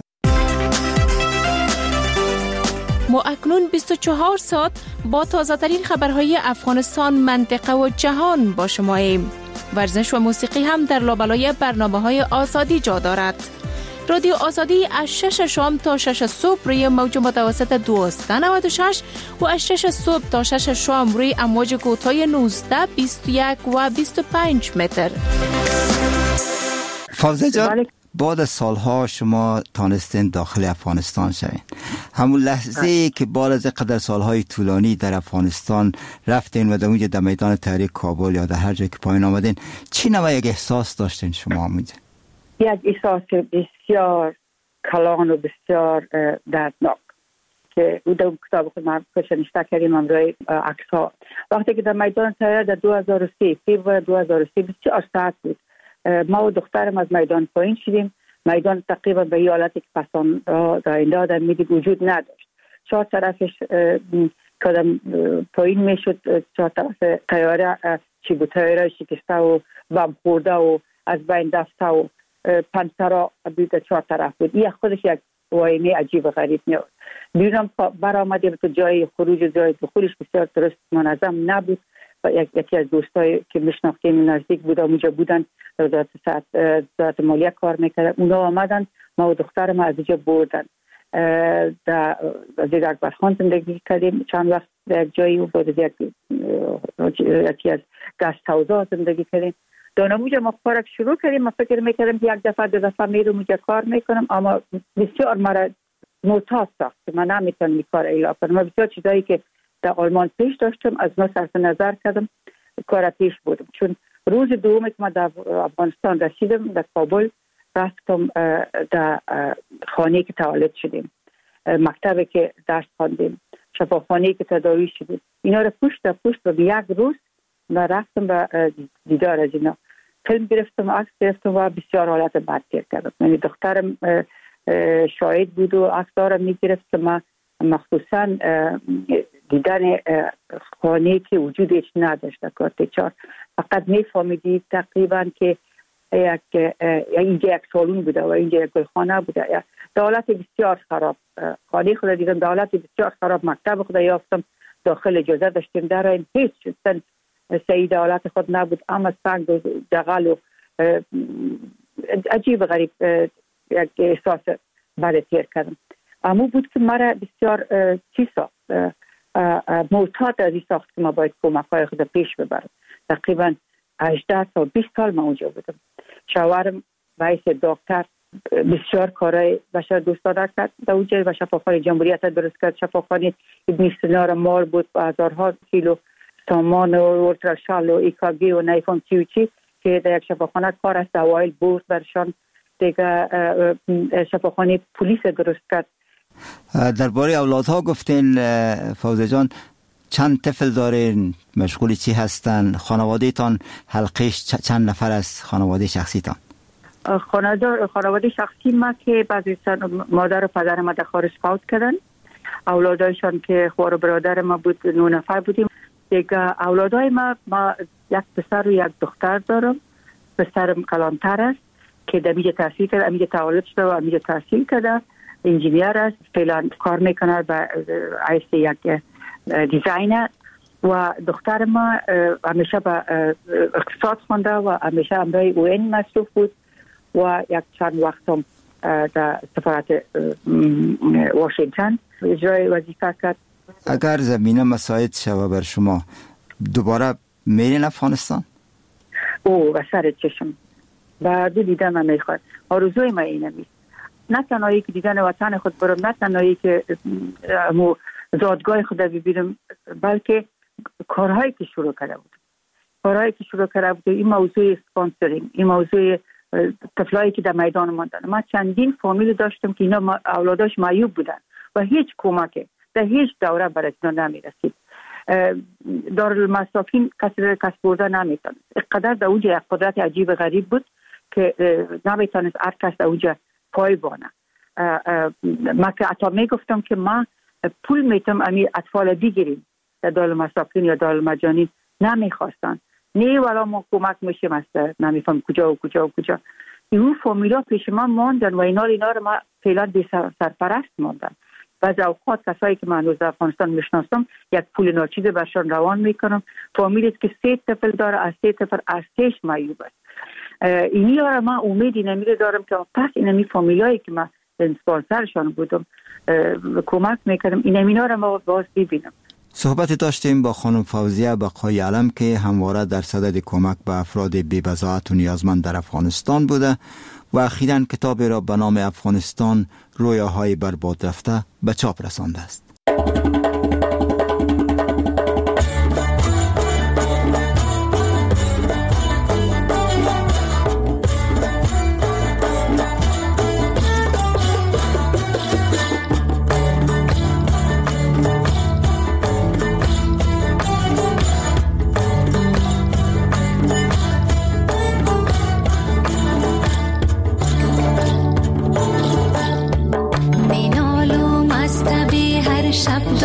ما اکنون بیست و چهار ساعت با تازه ترین خبرهای افغانستان، منطقه و جهان با شماییم. ورزش و موسیقی هم در لابلای برنامه‌های آزادی جا دارد. رادیو آزادی از شش شام تا شش صبح روی موج متوسط دویست و نود و شش و از شش صبح تا شش شام روی امواج کوتاه نوزده، بیست و یک و بیست و پنج متر.
فوزه جان، بعد از سالها شما تانستین داخل افغانستان شوین. همون لحظه ای که بعد از قدر سالهای طولانی در افغانستان رفتین و در اونجا در میدان تحریک کابل یا در هر جایی که پایین آمدین، چی نوع یک احساس داشتین شما اونجا؟
یک احساس بسیار کلان و بسیار دردناک که او در کتاب خود من نشته کردیم امروی عکس ها. وقتی که در میدان تحریک در دو هزار و سه فیبر دو هزار و سه بسیار ساعت بود، ما و دخترم از میدان پایین شدیم. میدان تقریبا به یه حالتی که پسان در اینده آدم میدید وجود نداشت. چهار طرفش کدام پایین میشد، چهار طرف تیاره چی بود، تیاره شکسته و بم خورده و از بین دسته و پنسرا بود چهار طرف بود. یه خودش یک واینه عجیب و غریب میاد. بیرون برآمده به جای خروج و جای دخولش بسیار درست منظم نبود و یکی از دوستایی که میشناختیم نزدیک بود اونجا بودن، در وزارت مالیه کار میکردن. اونا آمدن، ما و دخترم از اینجا بردن. در وزیر اکبر خان زندگی کردیم چند وقت در یک جایی و بعد یکی از گست هاوزا زندگی کردیم. دانموجا ما کارک شروع کردیم. ما فکر میکردم که یک دفعه دو دفعه میرم اونجا کار میکنم، اما بسیار مرا معتاد ساخت که من نمیتونم این کار اجرا کنم. ما بسیار چیزایی که در آلمان پیش داشتم از ما صرف نظر کردم، کار پیش بودم. چون روز دوم که ما در افغانستان رسیدم در کابل، رفتم در خانه که تولد شدیم، مکتبی که درس خواندیم، شفاخانه که تداوی شدیم، اینا رو پشت در پشت و به یک روز و رفتم به دیدار از اینا. فیلم گرفتم، عکس گرفتم و بسیار حالت بد تیر کردم. یعنی دخترم شاهد بود و عکس دارم میگرفت که ما مخصوصا دیدن خانه که وجودش نداشت کارت چار، فقط میفهمیدی تقریبا که یک اینجا یک سالون بوده و اینجا یک گلخانه بوده. دولت بسیار خراب، خانه خود دیدم دولت بسیار خراب. مکتب خود یافتم، داخل اجازه داشتیم در این هیچ سن سعی دولت خود نبود، اما سنگ و جغل و عجیب غریب یک احساس بد تیر کردم. اما بود که مرا بسیار چی ساخت، معتاد از این ساخت که ما باید کمک های خود پیش ببرم. تقریبا هجده تا بیست سال ما اونجا بودم. شوهرم باعث دکتر بسیار کارهای بشر دوستانه کرد در اونجا و شفاخانه جمهوریت درست کرد. شفاخانه ابن سینا را مال بود و هزارها کیلو سامان و اولتراشال و ایکاگی و نیفون چی و چی که در یک شفاخانه کار است. اوایل برد برشان دیگه شفاخانه پلیس درست کرد.
درباره اولادها گفتین فوزه جان، چند طفل دارین؟ مشغول چی هستن؟ خانواده تان حلقش چند نفر از خانواده شخصی تان؟
خانواده شخصی ما که بعضی مادر و پدر ما در خارج فوت کردن. اولادایشان که خوار برادر ما بود نه نفر بودیم. دیگه اولادای ما ما یک پسر و یک دختر دارم. پسرم کلانتر است که در میجه تحصیل کرده، میجه تولد شده و میجه تحصیل کرده، انجینیر است، فعلا کار میکنه و عیس یک دیزاینر. و دختر ما همیشه به اقتصاد خونده و همیشه امرای اوین مصروف بود و یک چند وقت هم در سفارت واشنگتن اجرای وظیفه کرد.
اگر زمینه مساعد شوه بر شما دوباره میرین افغانستان؟
او و سر چشم و دو دیدن من میخواد. آرزوی من اینه میست، نه تنهایی که دیدن وطن خود برم، نه تنهایی که زادگاه خود ببینم، بلکه کارهایی که شروع کرده بود کارهایی که شروع کرده بود این موضوع اسپانسرینگ، این موضوع طفلایی که در میدان ماندن. ما چندین فامیل داشتم که اینا اولاداش معیوب بودن و هیچ کمکی در هیچ دوره برای اینا نمیرسید. دارالمساکین کسی کس برده نمیتونست. اقدر در اوج یک قدرت عجیب غریب بود که نمیتونست هر کس در اوج پایبانه. ما که عطا می گفتم که ما پول میتم امی اطفال دیگریم در دارالمساکین یا دارالمجانین نمیخواستن، نه ولی ما کمک میشیم است نمیفهم کجا و کجا و کجا. این فامیلا پیش ما ماندن و اینا اینا رو ما فعلا بی سرپرست ماندن. بعضی اوقات کسایی که من در افغانستان میشناسم یک پول ناچیز برشان روان میکنم. فامیلی است که سه طفل داره، از سه طفل از سهش معیوب است. اینی را ما امیدی نمیره دارم که پس اینمی فامیلایی که ما اسپانسرشان بودم کمک میکردم این اینا را ما باز ببینم.
صحبت داشتیم با خانم فوزیه بقای علم که همواره در صدد کمک به افراد بی‌بضاعت و نیازمند در افغانستان بوده و اخیراً کتابی را به نام افغانستان رویاهای برباد رفته به چاپ رسانده است.
شب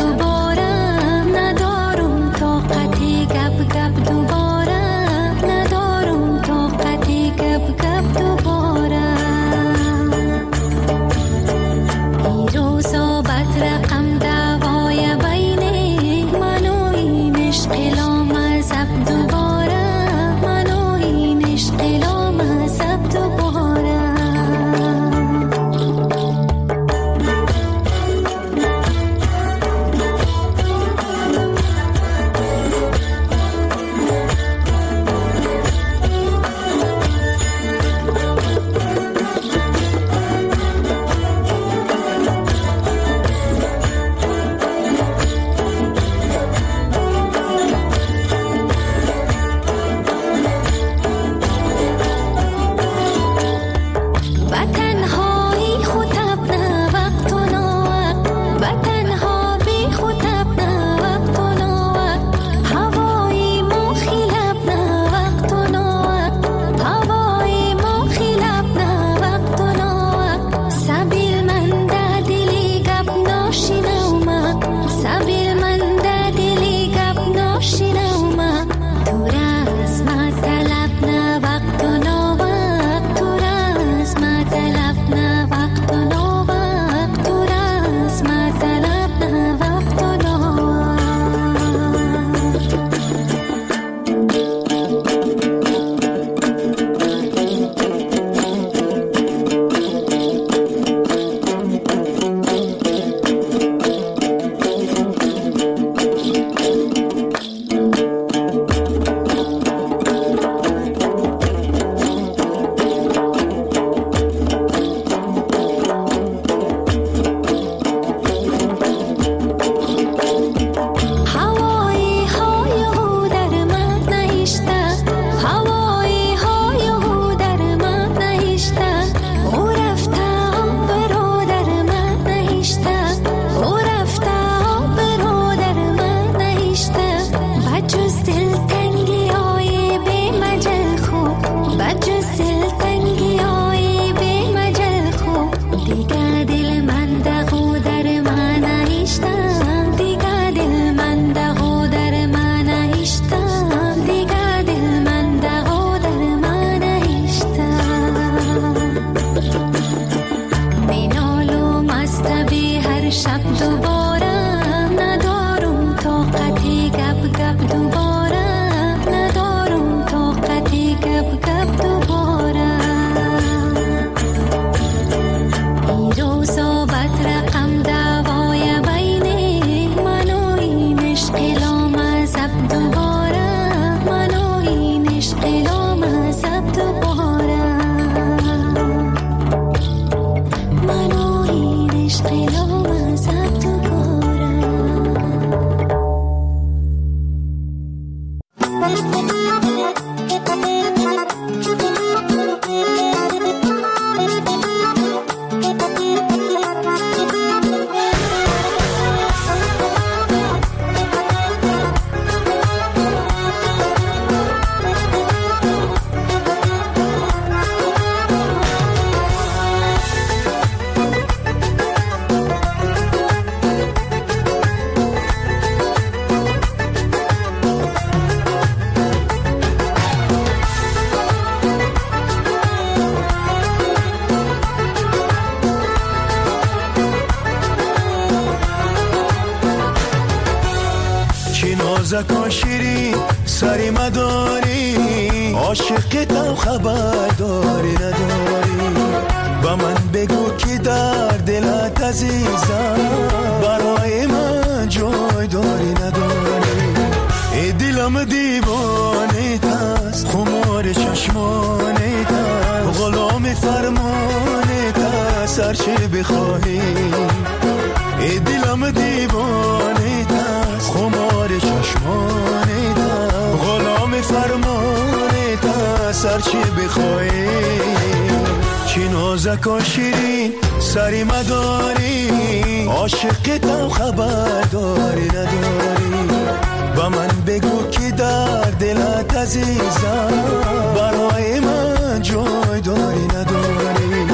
چی نازک و شیرین سری مداری، عاشقتم خبرداری نداری. با من بگو که در دلت عزیزم برای من جای داری نداری. ای دلم دیوانه تست، خمار چشمانه تست، غلام فرمانه تست، هرچه بخواهی. ای دلم دیوانه تست، خمار چشمانه تست، غلام فرمانه تست، هرچه بخواهی. چی نازک و شیرین سری مداری، عاشقتم خبرداری نداری. با من بگو که در دلت عزیزم برای من جای داری نداری.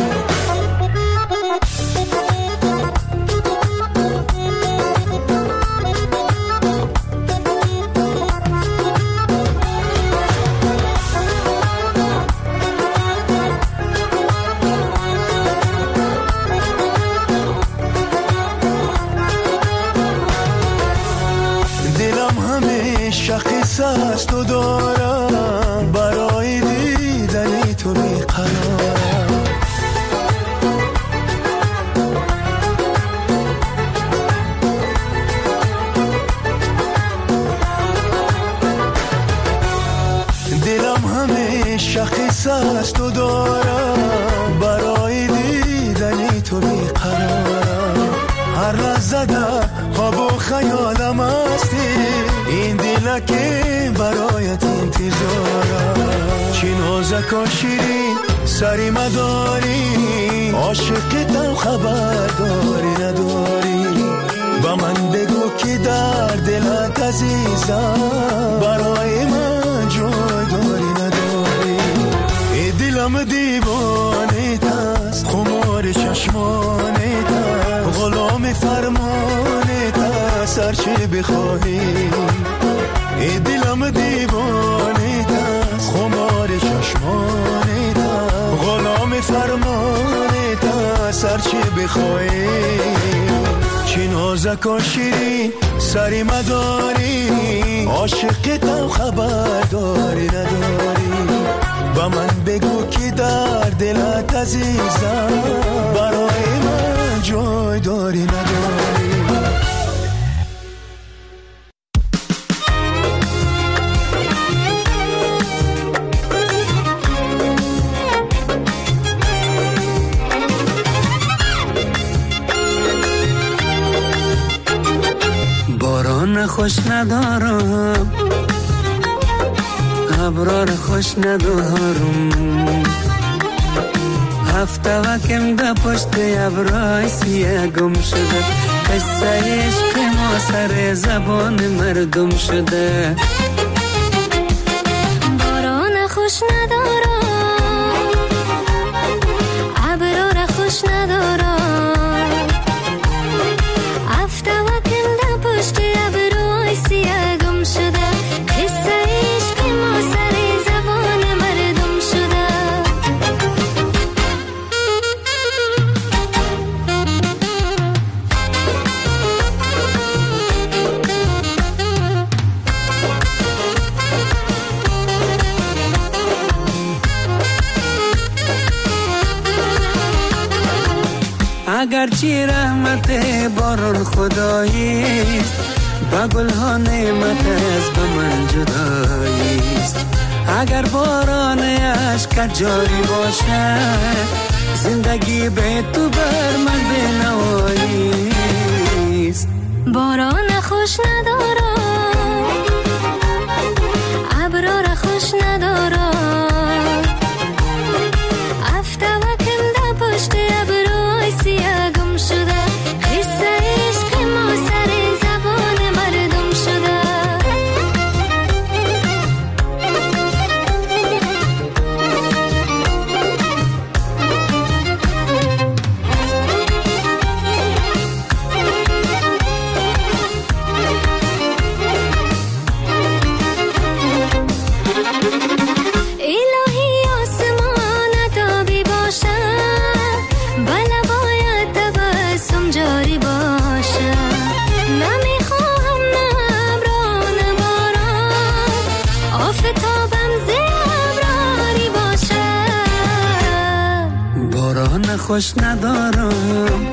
قصه تو دارم، برای دیدنی تو بیقرارم. دلم همیشه قصه تو دارم، برای دیدنی تو بیقرارم. هر لحظه در خواب و خیالم هستی، این دل که برایت انتظارم. چی نازک و شیرین سری مداری، عاشقتم خبرداری نداری. با من بگو که در دلت عزیزم برای من جای داری نداری. ای دلم دیوانه تست، خمار چشمانه تست، غلام فرمانه تست، هرچه بخواهی. ای دلم دیوانه تست، خمار چشمانه تست، غلام فرمانه تست، هرچه بخواهی. چی نازک و شیرین سری مداری، عاشقتم خبرداری نداری. با من بگو که در دلت عزیزم برای من جای داری نداری.
باران خوش ندارم، ابرار خوش ندارم. هفته وکم ده پشت ابرای سیه گم شده، قصه عشق ما سر زبان مردم شده.
باران خوش ندارم، ابرار خوش ندارم. هفته وکم ده پشت ابرای سیه گم شده، قصه عشق ما سر زبان مردم شده.
اگرچه رحمت باران خداییست، با گلها نعمت از به من جداییست. اگر باران عشق جاری باشد، زندگی به تو بر من بنواییست.
باران خوش ندارم، ابرار خوش ندارم. هفته وکم ده پشت ابرای سیه گم شده، قصه عشق ما سر زبان مردم شده.
خوش ندارم،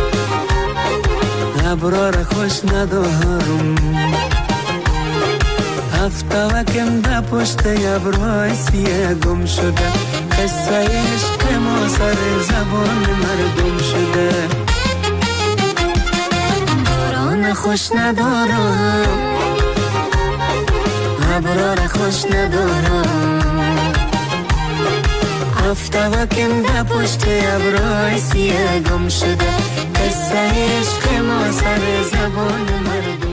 ابرا را خوش ندارم. هفته وکم در پشت ابروهای سیه گم شده، قصه عشق ما سر زبان مردم شده. باران خوش ندارم، ابرا را خوش ندارم. هفته وکم در پشت ابروهای سیه گم شده، قصه عشق ما سر زبان مردم